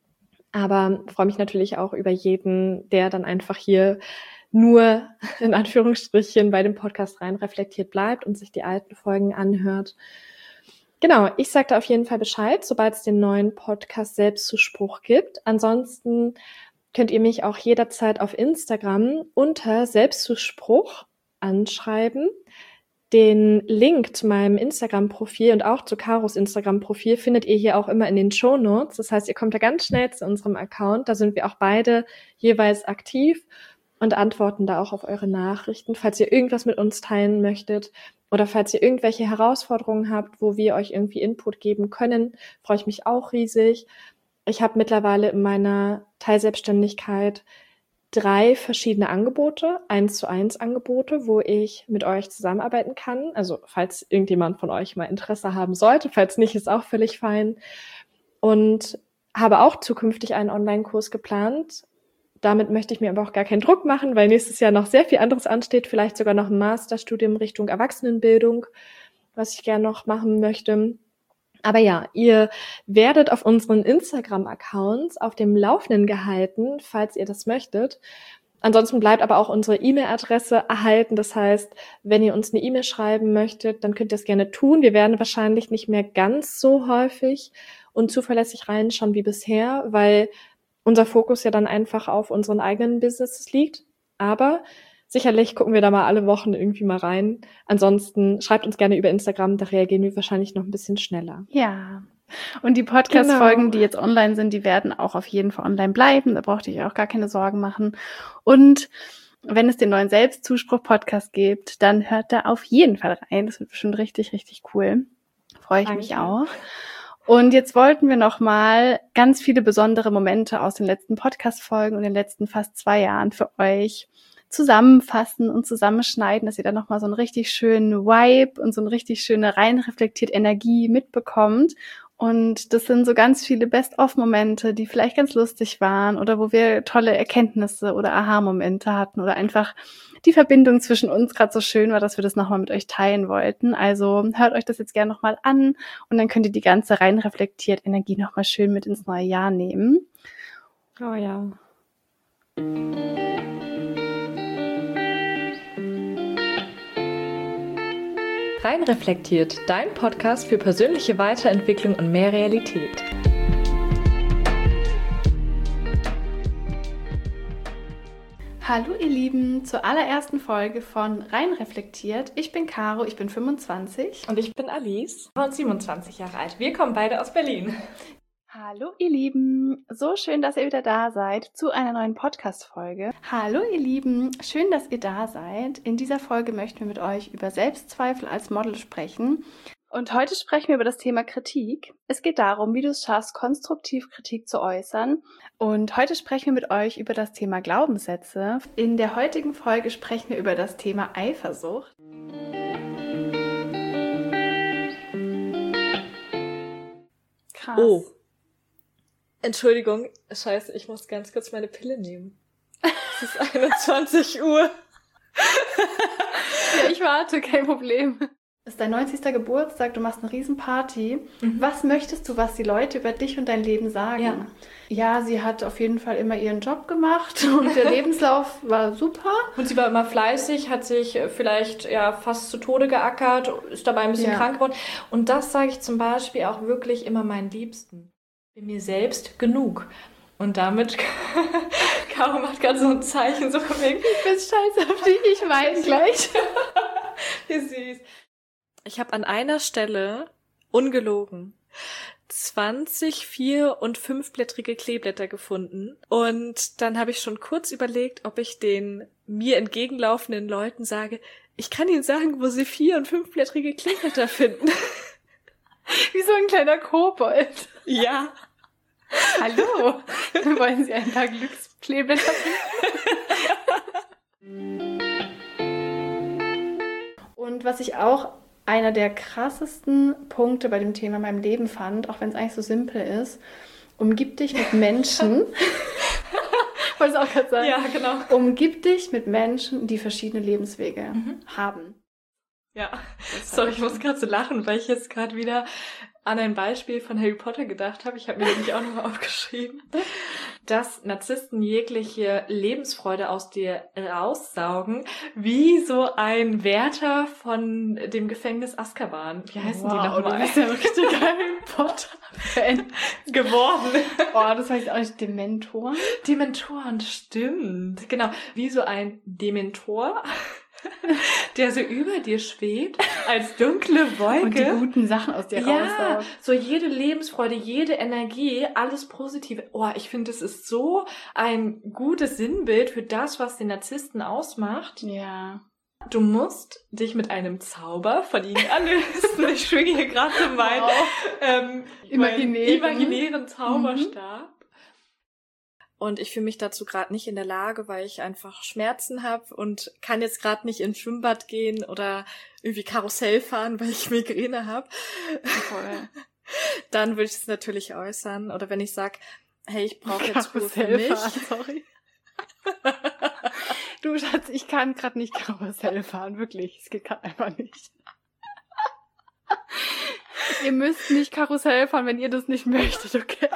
Aber freue mich natürlich auch über jeden, der dann einfach hier nur in Anführungsstrichen bei dem Podcast rein reflektiert bleibt und sich die alten Folgen anhört. Genau, ich sage da auf jeden Fall Bescheid, sobald es den neuen Podcast Selbstzuspruch gibt. Ansonsten könnt ihr mich auch jederzeit auf Instagram unter Selbstzuspruch anschreiben. Den Link zu meinem Instagram-Profil und auch zu Caros Instagram-Profil findet ihr hier auch immer in den Shownotes. Das heißt, ihr kommt da ganz schnell zu unserem Account. Da sind wir auch beide jeweils aktiv und antworten da auch auf eure Nachrichten, falls ihr irgendwas mit uns teilen möchtet oder falls ihr irgendwelche Herausforderungen habt, wo wir euch irgendwie Input geben können, freue ich mich auch riesig. Ich habe mittlerweile in meiner Teilselbstständigkeit drei verschiedene Angebote, eins zu eins Angebote, wo ich mit euch zusammenarbeiten kann. Also falls irgendjemand von euch mal Interesse haben sollte, falls nicht, ist auch völlig fein. Und habe auch zukünftig einen Online-Kurs geplant. Damit möchte ich mir aber auch gar keinen Druck machen, weil nächstes Jahr noch sehr viel anderes ansteht, vielleicht sogar noch ein Masterstudium Richtung Erwachsenenbildung, was ich gerne noch machen möchte. Aber ja, ihr werdet auf unseren Instagram-Accounts auf dem Laufenden gehalten, falls ihr das möchtet. Ansonsten bleibt aber auch unsere E-Mail-Adresse erhalten. Das heißt, wenn ihr uns eine E-Mail schreiben möchtet, dann könnt ihr es gerne tun. Wir werden wahrscheinlich nicht mehr ganz so häufig und zuverlässig reinschauen wie bisher, weil unser Fokus ja dann einfach auf unseren eigenen Businesses liegt. Aber sicherlich gucken wir da mal alle Wochen irgendwie mal rein. Ansonsten schreibt uns gerne über Instagram, da reagieren wir wahrscheinlich noch ein bisschen schneller. Ja, und die Podcast-Folgen, genau, die jetzt online sind, die werden auch auf jeden Fall online bleiben. Da braucht ihr euch auch gar keine Sorgen machen. Und wenn es den neuen Selbstzuspruch-Podcast gibt, dann hört da auf jeden Fall rein. Das wird bestimmt richtig, richtig cool. Freue ich Danke. mich auch. Und jetzt wollten wir noch mal ganz viele besondere Momente aus den letzten Podcast-Folgen und den letzten fast zwei Jahren für euch zusammenfassen und zusammenschneiden, dass ihr da noch mal so einen richtig schönen Vibe und so eine richtig schöne rein reflektiert Energie mitbekommt. Und das sind so ganz viele Best-of-Momente, die vielleicht ganz lustig waren oder wo wir tolle Erkenntnisse oder Aha-Momente hatten oder einfach die Verbindung zwischen uns gerade so schön war, dass wir das nochmal mit euch teilen wollten. Also hört euch das jetzt gerne nochmal an und dann könnt ihr die ganze rein reflektiert Energie nochmal schön mit ins neue Jahr nehmen. Oh ja. Rein reflektiert, dein Podcast für persönliche Weiterentwicklung und mehr Realität. Hallo ihr Lieben, zur allerersten Folge von Rein reflektiert. Ich bin Caro, ich bin fünfundzwanzig. Und ich bin Alice und siebenundzwanzig Jahre alt. Wir kommen beide aus Berlin. Hallo ihr Lieben, so schön, dass ihr wieder da seid zu einer neuen Podcast-Folge. Hallo ihr Lieben, schön, dass ihr da seid. In dieser Folge möchten wir mit euch über Selbstzweifel als Model sprechen. Und heute sprechen wir über das Thema Kritik. Es geht darum, wie du es schaffst, konstruktiv Kritik zu äußern. Und heute sprechen wir mit euch über das Thema Glaubenssätze. In der heutigen Folge sprechen wir über das Thema Eifersucht. Krass. Oh. Entschuldigung, scheiße, ich muss ganz kurz meine Pille nehmen. Es ist einundzwanzig Uhr. Ja, ich warte, kein Problem. Es ist dein neunzigster Geburtstag, du machst eine Riesenparty. Mhm. Was möchtest du, was die Leute über dich und dein Leben sagen? Ja. Ja, sie hat auf jeden Fall immer ihren Job gemacht und der Lebenslauf war super. Und sie war immer fleißig, hat sich vielleicht ja fast zu Tode geackert, ist dabei ein bisschen ja. krank geworden. Und das sage ich zum Beispiel auch wirklich immer meinen Liebsten. Ich bin mir selbst genug. Und damit, Caro macht gerade so ein Zeichen, so von wegen, ich bin stolz auf dich, ich weine gleich. Wie süß. Ich habe an einer Stelle, ungelogen, zwanzig vier- und fünfblättrige Kleeblätter gefunden. Und dann habe ich schon kurz überlegt, ob ich den mir entgegenlaufenden Leuten sage, ich kann ihnen sagen, wo sie vier- und fünfblättrige Kleeblätter finden. Wie so ein kleiner Kobold. Ja. Hallo, wollen Sie ein paar Glückskleeblätter finden? Und was ich auch einer der krassesten Punkte bei dem Thema in meinem Leben fand, auch wenn es eigentlich so simpel ist, umgib dich mit Menschen, wollte ich auch gerade sagen, ja, genau. Umgib dich mit Menschen, die verschiedene Lebenswege mhm. haben. Ja, sorry, ich muss gerade so lachen, weil ich jetzt gerade wieder an ein Beispiel von Harry Potter gedacht habe. Ich habe mir nämlich auch nochmal aufgeschrieben, dass Narzissten jegliche Lebensfreude aus dir raussaugen, wie so ein Wärter von dem Gefängnis Azkaban. Wie heißen wow, die nochmal? Du bist ja richtig Harry Potter-Fan geworden. Oh, das heißt auch nicht Dementoren? Dementoren, stimmt. Genau, wie so ein Dementor, der so über dir schwebt, als dunkle Wolke. Und die guten Sachen aus dir ja, raussaugt. So jede Lebensfreude, jede Energie, alles Positive. Oh, ich finde, das ist so ein gutes Sinnbild für das, was den Narzissten ausmacht. Ja. Du musst dich mit einem Zauber von ihnen anlösen. Ich schwinge hier gerade so meinen wow. ähm, imaginären. imaginären Zauberstab. Und ich fühle mich dazu gerade nicht in der Lage, weil ich einfach Schmerzen habe und kann jetzt gerade nicht ins Schwimmbad gehen oder irgendwie Karussell fahren, weil ich Migräne habe. Voll. Dann würde ich es natürlich äußern. Oder wenn ich sage, hey, ich brauche jetzt Ruhe für mich. Fahren, sorry. Du Schatz, ich kann gerade nicht Karussell fahren, wirklich. Es geht gerade einfach nicht. Ihr müsst nicht Karussell fahren, wenn ihr das nicht möchtet, okay?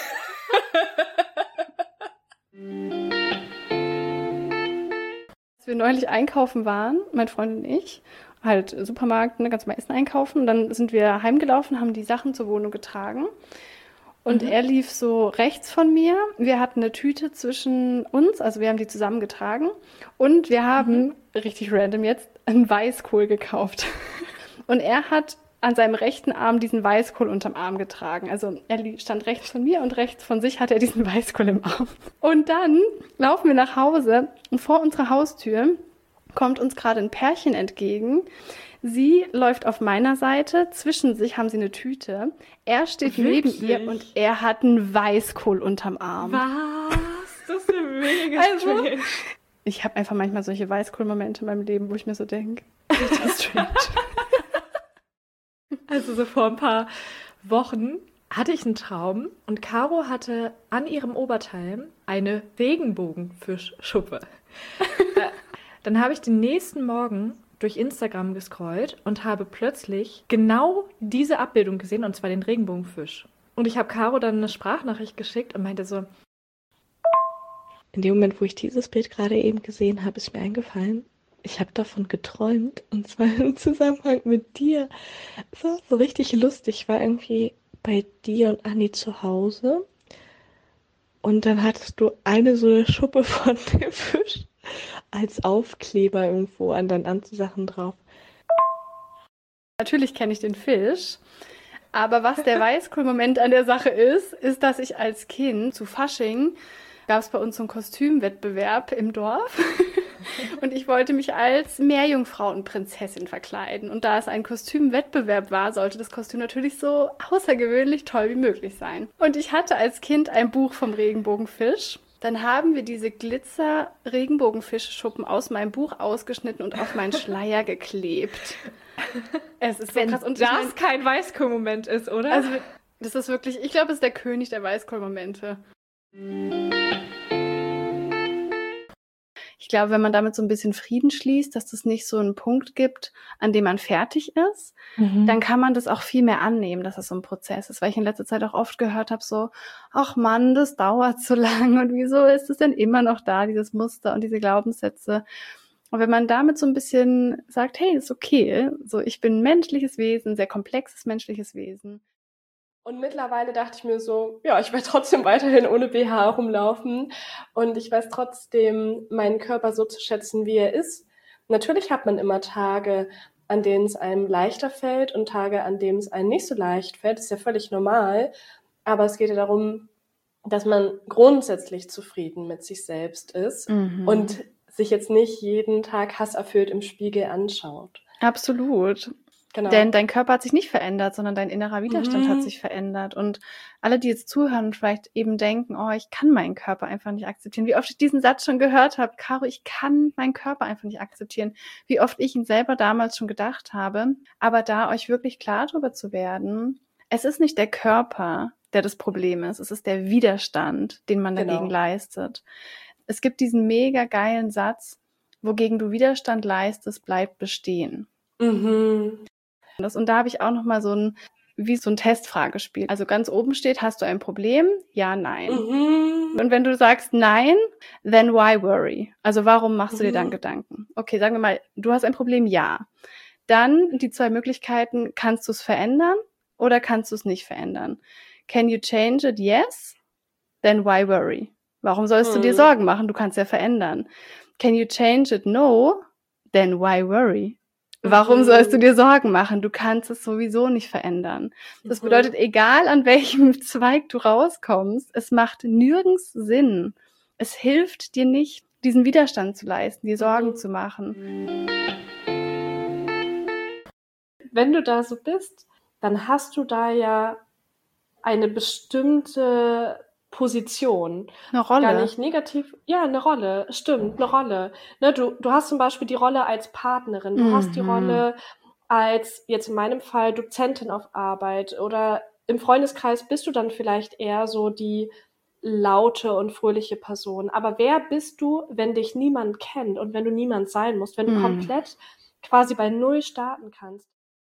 Als wir neulich einkaufen waren, mein Freund und ich, halt Supermarkt, ne, ganz normal Essen einkaufen, und dann sind wir heimgelaufen, haben die Sachen zur Wohnung getragen und mhm. er lief so rechts von mir. Wir hatten eine Tüte zwischen uns, also wir haben die zusammengetragen und wir haben, mhm. richtig random jetzt, einen Weißkohl gekauft. Und er hat an seinem rechten Arm diesen Weißkohl unterm Arm getragen. Also er stand rechts von mir und rechts von sich hatte er diesen Weißkohl im Arm. Und dann laufen wir nach Hause und vor unserer Haustür kommt uns gerade ein Pärchen entgegen. Sie läuft auf meiner Seite, zwischen sich haben sie eine Tüte. Er steht Wirklich? neben ihr und er hat einen Weißkohl unterm Arm. Was? Das ist ja mega also, strange. Ich habe einfach manchmal solche Weißkohl-Momente in meinem Leben, wo ich mir so denke, richtig strange. Also so vor ein paar Wochen hatte ich einen Traum und Caro hatte an ihrem Oberteil eine Regenbogenfischschuppe. Dann habe ich den nächsten Morgen durch Instagram gescrollt und habe plötzlich genau diese Abbildung gesehen, und zwar den Regenbogenfisch. Und ich habe Caro dann eine Sprachnachricht geschickt und meinte so, in dem Moment, wo ich dieses Bild gerade eben gesehen habe, ist mir eingefallen, ich habe davon geträumt, und zwar im Zusammenhang mit dir. Es war so richtig lustig. Ich war irgendwie bei dir und Anni zu Hause und dann hattest du eine so eine Schuppe von dem Fisch als Aufkleber irgendwo an deinen Anziehsachen drauf. Natürlich kenne ich den Fisch, Aber was der Weißkohl-Moment an der Sache ist, ist, dass ich als Kind zu Fasching gab es bei uns so einen Kostümwettbewerb im Dorf und ich wollte mich als Meerjungfrauenprinzessin verkleiden. Und da es ein Kostümwettbewerb war, sollte das Kostüm natürlich so außergewöhnlich toll wie möglich sein. Und ich hatte als Kind ein Buch vom Regenbogenfisch. Dann haben wir diese Glitzer-Regenbogenfischschuppen aus meinem Buch ausgeschnitten und auf meinen Schleier geklebt. Es ist so Wenn krass. Und das ich mein, kein Weißkohl-Moment ist, oder? Also, das ist wirklich, ich glaube, es ist der König der Weißkohl-Momente. Ich glaube, wenn man damit so ein bisschen Frieden schließt, dass es nicht so einen Punkt gibt, an dem man fertig ist, mhm. dann kann man das auch viel mehr annehmen, dass es so ein Prozess ist. Weil ich in letzter Zeit auch oft gehört habe, so, ach Mann, das dauert so lang und wieso ist es denn immer noch da, dieses Muster und diese Glaubenssätze. Und wenn man damit so ein bisschen sagt, hey, ist okay, so ich bin ein menschliches Wesen, sehr komplexes menschliches Wesen. Und mittlerweile dachte ich mir so, ja, ich werde trotzdem weiterhin ohne B H rumlaufen und ich weiß trotzdem, meinen Körper so zu schätzen, wie er ist. Natürlich hat man immer Tage, an denen es einem leichter fällt und Tage, an denen es einem nicht so leicht fällt. Das ist ja völlig normal. Aber es geht ja darum, dass man grundsätzlich zufrieden mit sich selbst ist mhm. und sich jetzt nicht jeden Tag hasserfüllt im Spiegel anschaut. Absolut. Genau. Denn dein Körper hat sich nicht verändert, sondern dein innerer Widerstand mhm. hat sich verändert. Und alle, die jetzt zuhören und vielleicht eben denken, oh, ich kann meinen Körper einfach nicht akzeptieren. Wie oft ich diesen Satz schon gehört habe, Caro, ich kann meinen Körper einfach nicht akzeptieren. Wie oft ich ihn selber damals schon gedacht habe. Aber da euch wirklich klar darüber zu werden, es ist nicht der Körper, der das Problem ist. Es ist der Widerstand, den man dagegen genau. leistet. Es gibt diesen mega geilen Satz, wogegen du Widerstand leistest, bleibt bestehen. Mhm. Und da habe ich auch noch mal so ein, wie so ein Testfragespiel. Also ganz oben steht, hast du ein Problem? Ja, nein. Mhm. Und wenn du sagst nein, then why worry? Also warum machst mhm. du dir dann Gedanken? Okay, sagen wir mal, du hast ein Problem? Ja. Dann die zwei Möglichkeiten, kannst du es verändern oder kannst du es nicht verändern? Can you change it? Yes. Then why worry? Warum sollst mhm. du dir Sorgen machen? Du kannst ja verändern. Can you change it? No. Then why worry? Warum mhm. sollst du dir Sorgen machen? Du kannst es sowieso nicht verändern. Das mhm. bedeutet, egal an welchem Zweig du rauskommst, es macht nirgends Sinn. Es hilft dir nicht, diesen Widerstand zu leisten, dir Sorgen mhm. zu machen. Wenn du da so bist, dann hast du da ja eine bestimmte Position. Eine Rolle. Gar nicht negativ. Ja, eine Rolle. Stimmt, eine Rolle. Ne, du, du hast zum Beispiel die Rolle als Partnerin. Du mhm. hast die Rolle als, jetzt in meinem Fall, Dozentin auf Arbeit. Oder im Freundeskreis bist du dann vielleicht eher so die laute und fröhliche Person. Aber wer bist du, wenn dich niemand kennt und wenn du niemand sein musst? Wenn du mhm. komplett quasi bei Null starten kannst?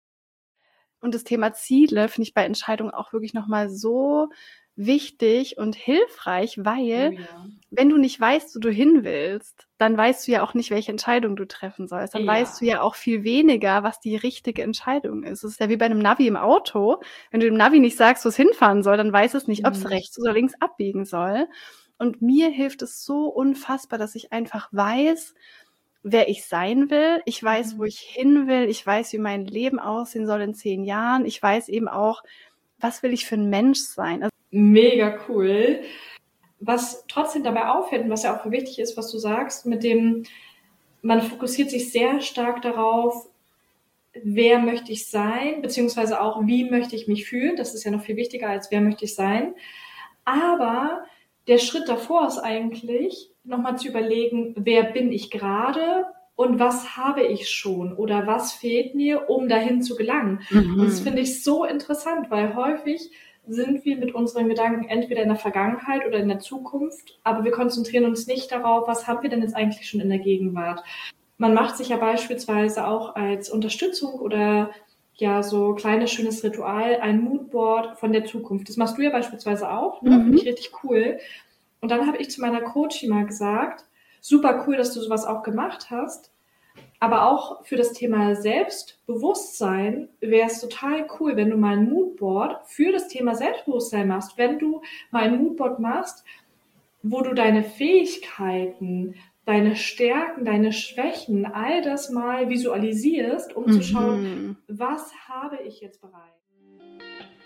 Und das Thema Ziele finde ich bei Entscheidungen auch wirklich nochmal so wichtig und hilfreich, weil oh ja. wenn du nicht weißt, wo du hin willst, dann weißt du ja auch nicht, welche Entscheidung du treffen sollst. Dann ja. weißt du ja auch viel weniger, was die richtige Entscheidung ist. Es ist ja wie bei einem Navi im Auto. Wenn du dem Navi nicht sagst, wo es hinfahren soll, dann weiß es nicht, ob es mhm. rechts oder links abbiegen soll. Und mir hilft es so unfassbar, dass ich einfach weiß, wer ich sein will. Ich weiß, wo ich hin will. Ich weiß, wie mein Leben aussehen soll in zehn Jahren. Ich weiß eben auch, was will ich für ein Mensch sein. Also mega cool. Was trotzdem dabei auffällt und was ja auch wichtig ist, was du sagst, mit dem, man fokussiert sich sehr stark darauf, wer möchte ich sein, beziehungsweise auch, wie möchte ich mich fühlen. Das ist ja noch viel wichtiger, als wer möchte ich sein. Aber der Schritt davor ist eigentlich, nochmal zu überlegen, wer bin ich gerade und was habe ich schon oder was fehlt mir, um dahin zu gelangen. Mhm. Und das finde ich so interessant, weil häufig sind wir mit unseren Gedanken entweder in der Vergangenheit oder in der Zukunft, aber wir konzentrieren uns nicht darauf, was haben wir denn jetzt eigentlich schon in der Gegenwart. Man macht sich ja beispielsweise auch als Unterstützung oder ja so kleines, schönes Ritual ein Moodboard von der Zukunft. Das machst du ja beispielsweise auch, ne? Mhm. Finde ich richtig cool. Und dann habe ich zu meiner Coachie mal gesagt, super cool, dass du sowas auch gemacht hast, aber auch für das Thema Selbstbewusstsein wäre es total cool, wenn du mal ein Moodboard für das Thema Selbstbewusstsein machst. Wenn du mal ein Moodboard machst, wo du deine Fähigkeiten, deine Stärken, deine Schwächen, all das mal visualisierst, um mhm. zu schauen, was habe ich jetzt bereit.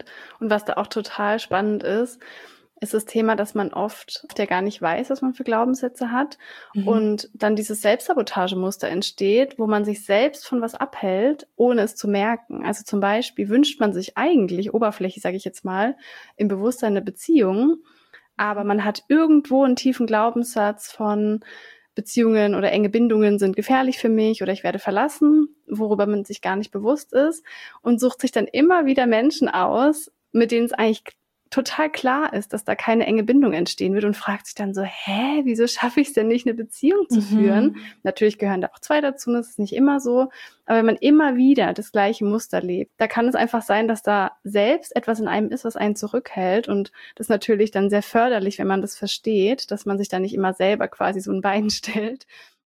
sind. Und was da auch total spannend ist, ist das Thema, dass man oft ja gar nicht weiß, was man für Glaubenssätze hat mhm. und dann dieses Selbstsabotagemuster entsteht, wo man sich selbst von was abhält, ohne es zu merken. Also zum Beispiel wünscht man sich eigentlich, oberflächlich sage ich jetzt mal, im Bewusstsein eine Beziehung, aber man hat irgendwo einen tiefen Glaubenssatz von Beziehungen oder enge Bindungen sind gefährlich für mich oder ich werde verlassen, worüber man sich gar nicht bewusst ist und sucht sich dann immer wieder Menschen aus, mit denen es eigentlich total klar ist, dass da keine enge Bindung entstehen wird und fragt sich dann so, hä, wieso schaffe ich es denn nicht, eine Beziehung zu mhm. führen? Natürlich gehören da auch zwei dazu, das ist nicht immer so, aber wenn man immer wieder das gleiche Muster lebt, da kann es einfach sein, dass da selbst etwas in einem ist, was einen zurückhält und das ist natürlich dann sehr förderlich, wenn man das versteht, dass man sich da nicht immer selber quasi so ein Bein stellt.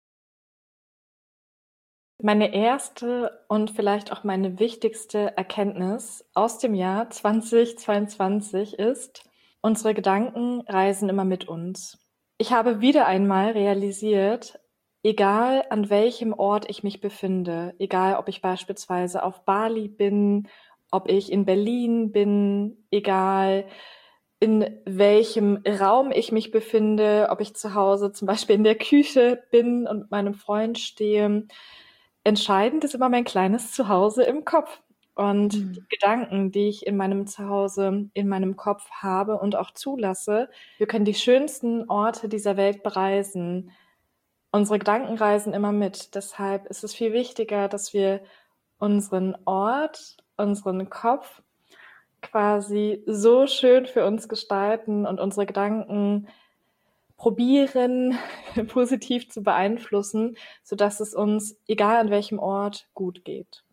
Meine erste und vielleicht auch meine wichtigste Erkenntnis aus dem Jahr zweitausendzweiundzwanzig ist, unsere Gedanken reisen immer mit uns. Ich habe wieder einmal realisiert, egal an welchem Ort ich mich befinde, egal ob ich beispielsweise auf Bali bin, ob ich in Berlin bin, egal in welchem Raum ich mich befinde, ob ich zu Hause zum Beispiel in der Küche bin und mit meinem Freund stehe, entscheidend ist immer mein kleines Zuhause im Kopf und mhm. die Gedanken, die ich in meinem Zuhause, in meinem Kopf habe und auch zulasse. Wir können die schönsten Orte dieser Welt bereisen. Unsere Gedanken reisen immer mit. Deshalb ist es viel wichtiger, dass wir unseren Ort, unseren Kopf quasi so schön für uns gestalten und unsere Gedanken probieren, positiv zu beeinflussen, sodass es uns, egal an welchem Ort, gut geht.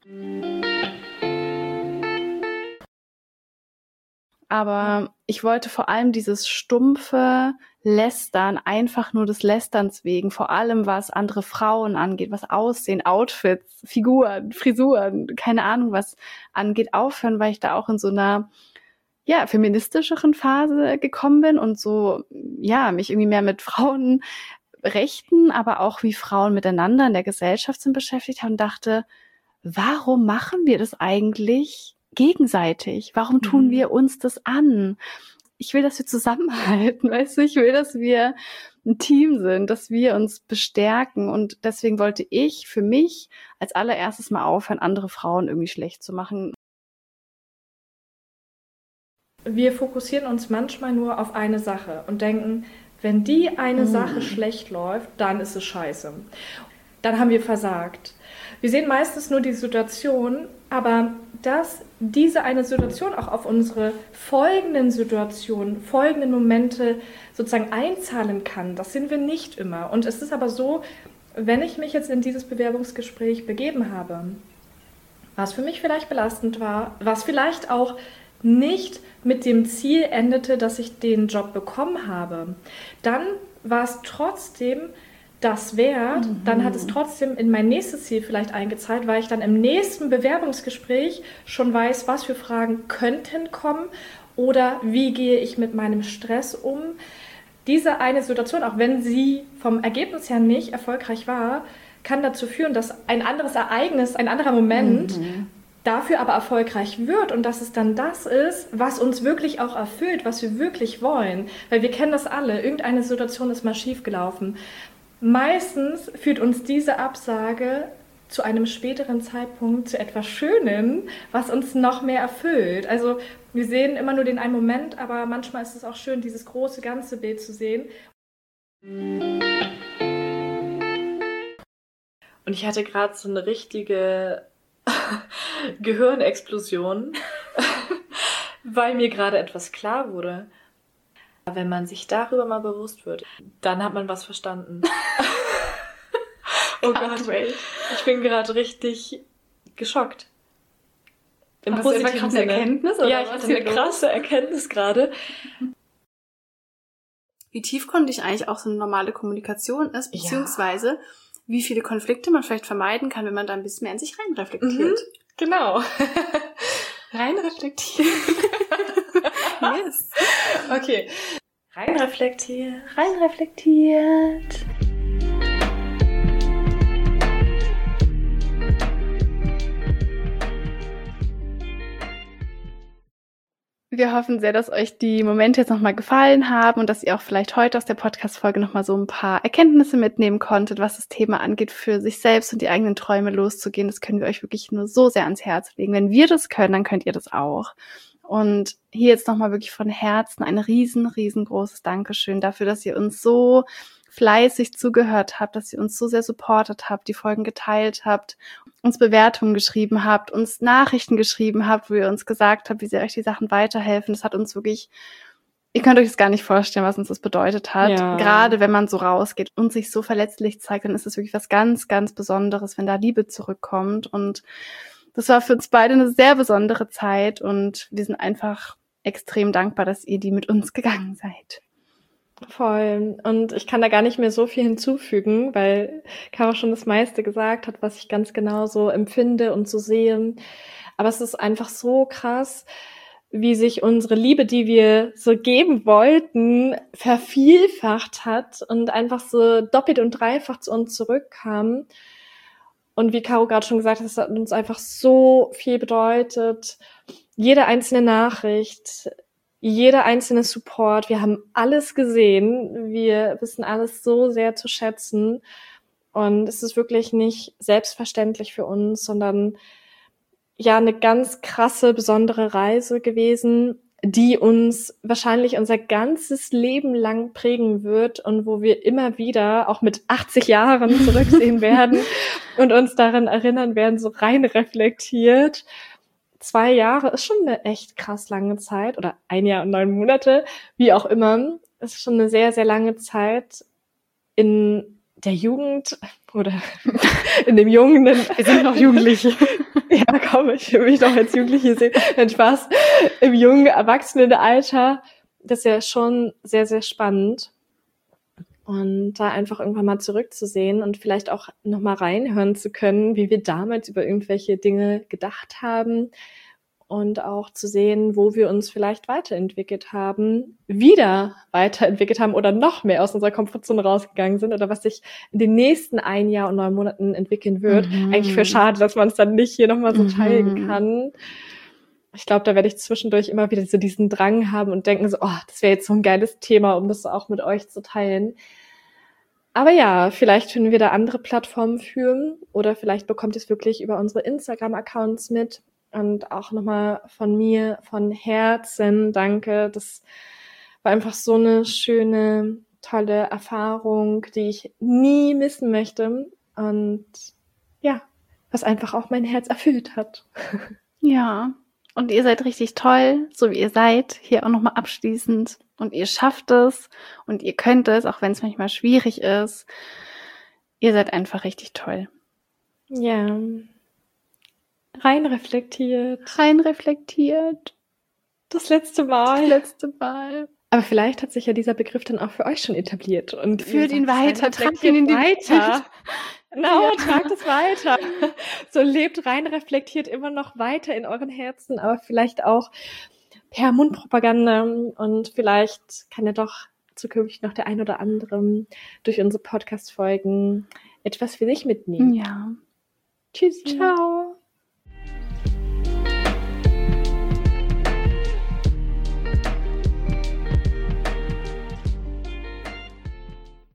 Aber ich wollte vor allem dieses stumpfe Lästern, einfach nur des Lästerns wegen, vor allem was andere Frauen angeht, was Aussehen, Outfits, Figuren, Frisuren, keine Ahnung was angeht, aufhören, weil ich da auch in so einer ja, feministischeren Phase gekommen bin und so, ja, mich irgendwie mehr mit Frauenrechten, aber auch wie Frauen miteinander in der Gesellschaft sind beschäftigt habe und dachte, warum machen wir das eigentlich gegenseitig? Warum tun mhm. wir uns das an? Ich will, dass wir zusammenhalten, weißt du? Ich will, dass wir ein Team sind, dass wir uns bestärken und deswegen wollte ich für mich als allererstes mal aufhören, andere Frauen irgendwie schlecht zu machen. Wir fokussieren uns manchmal nur auf eine Sache und denken, wenn die eine mhm. Sache schlecht läuft, dann ist es scheiße. Dann haben wir versagt. Wir sehen meistens nur die Situation, aber dass diese eine Situation auch auf unsere folgenden Situationen, folgenden Momente sozusagen einzahlen kann, das sehen wir nicht immer. Und es ist aber so, wenn ich mich jetzt in dieses Bewerbungsgespräch begeben habe, was für mich vielleicht belastend war, was vielleicht auch nicht mit dem Ziel endete, dass ich den Job bekommen habe, dann war es trotzdem das wert, mhm. dann hat es trotzdem in mein nächstes Ziel vielleicht eingezahlt, weil ich dann im nächsten Bewerbungsgespräch schon weiß, was für Fragen könnten kommen oder wie gehe ich mit meinem Stress um. Diese eine Situation, auch wenn sie vom Ergebnis her nicht erfolgreich war, kann dazu führen, dass ein anderes Ereignis, ein anderer Moment mhm. dafür aber erfolgreich wird und dass es dann das ist, was uns wirklich auch erfüllt, was wir wirklich wollen. Weil wir kennen das alle, irgendeine Situation ist mal schief gelaufen. Meistens führt uns diese Absage zu einem späteren Zeitpunkt zu etwas Schönem, was uns noch mehr erfüllt. Also wir sehen immer nur den einen Moment, aber manchmal ist es auch schön, dieses große ganze Bild zu sehen. Und ich hatte gerade so eine richtige Gehirnexplosion, weil mir gerade etwas klar wurde. Wenn man sich darüber mal bewusst wird, dann hat man was verstanden. Oh Gott, ich bin gerade richtig geschockt. Im Hast positiven du Sinne. Eine Erkenntnis, oder ja, ich hatte eine krasse Erkenntnis gerade. Wie tiefgründig eigentlich auch so eine normale Kommunikation ist, beziehungsweise ja. wie viele Konflikte man vielleicht vermeiden kann, wenn man da ein bisschen mehr in sich reinreflektiert. Mhm, genau. Reinreflektieren. Yes. Okay. Reinreflektiert. Reinreflektiert. Wir hoffen sehr, dass euch die Momente jetzt nochmal gefallen haben und dass ihr auch vielleicht heute aus der Podcast-Folge nochmal so ein paar Erkenntnisse mitnehmen konntet, was das Thema angeht, für sich selbst und die eigenen Träume loszugehen. Das können wir euch wirklich nur so sehr ans Herz legen. Wenn wir das können, dann könnt ihr das auch. Und hier jetzt nochmal wirklich von Herzen ein riesen, riesengroßes Dankeschön dafür, dass ihr uns so fleißig zugehört habt, dass ihr uns so sehr supportet habt, die Folgen geteilt habt, uns Bewertungen geschrieben habt, uns Nachrichten geschrieben habt, wo ihr uns gesagt habt, wie sehr euch die Sachen weiterhelfen. Das hat uns wirklich, ihr könnt euch das gar nicht vorstellen, was uns das bedeutet hat. Ja. Gerade wenn man so rausgeht und sich so verletzlich zeigt, dann ist es wirklich was ganz, ganz Besonderes, wenn da Liebe zurückkommt. Und das war für uns beide eine sehr besondere Zeit und wir sind einfach extrem dankbar, dass ihr die mit uns gegangen seid. Voll. Und ich kann da gar nicht mehr so viel hinzufügen, weil Caro schon das meiste gesagt hat, was ich ganz genau so empfinde und so sehe. Aber es ist einfach so krass, wie sich unsere Liebe, die wir so geben wollten, vervielfacht hat und einfach so doppelt und dreifach zu uns zurückkam. Und wie Caro gerade schon gesagt hat, es hat uns einfach so viel bedeutet. Jede einzelne Nachricht, jeder einzelne Support, wir haben alles gesehen, wir wissen alles so sehr zu schätzen und es ist wirklich nicht selbstverständlich für uns, sondern ja eine ganz krasse, besondere Reise gewesen, die uns wahrscheinlich unser ganzes Leben lang prägen wird und wo wir immer wieder, auch mit achtzig Jahren zurücksehen werden und uns daran erinnern werden, so rein reflektiert. Zwei Jahre ist schon eine echt krass lange Zeit oder ein Jahr und neun Monate, wie auch immer. Es ist schon eine sehr, sehr lange Zeit in der Jugend oder in dem Jungen. Wir sind noch Jugendliche. Ja, komm, ich will mich doch als Jugendliche sehen. Nein, Spaß. Im jungen Erwachsenenalter. Das ist ja schon sehr, sehr spannend. Und da einfach irgendwann mal zurückzusehen und vielleicht auch nochmal reinhören zu können, wie wir damals über irgendwelche Dinge gedacht haben und auch zu sehen, wo wir uns vielleicht weiterentwickelt haben, wieder weiterentwickelt haben oder noch mehr aus unserer Komfortzone rausgegangen sind oder was sich in den nächsten ein Jahr und neun Monaten entwickeln wird. Mhm. Eigentlich für schade, dass man es dann nicht hier nochmal so teilen mhm. kann. Ich glaube, da werde ich zwischendurch immer wieder so diesen Drang haben und denken so, oh, das wäre jetzt so ein geiles Thema, um das auch mit euch zu teilen. Aber ja, vielleicht finden wir da andere Plattformen für oder vielleicht bekommt ihr es wirklich über unsere Instagram-Accounts mit und auch nochmal von mir von Herzen danke. Das war einfach so eine schöne, tolle Erfahrung, die ich nie missen möchte und ja, was einfach auch mein Herz erfüllt hat. Ja, und ihr seid richtig toll, so wie ihr seid, hier auch nochmal abschließend. Und ihr schafft es und ihr könnt es, auch wenn es manchmal schwierig ist. Ihr seid einfach richtig toll. Ja. Rein reflektiert. Rein reflektiert. Das letzte Mal. Das letzte Mal. Aber vielleicht hat sich ja dieser Begriff dann auch für euch schon etabliert. Und führt ihn weiter, tragt ihn in die weiter. Genau, tragt es weiter. So lebt rein reflektiert immer noch weiter in euren Herzen, aber vielleicht auch per Mundpropaganda und vielleicht kann ja doch zukünftig noch der ein oder andere durch unsere Podcast-Folgen etwas für sich mitnehmen. Ja. Tschüss. Ciao.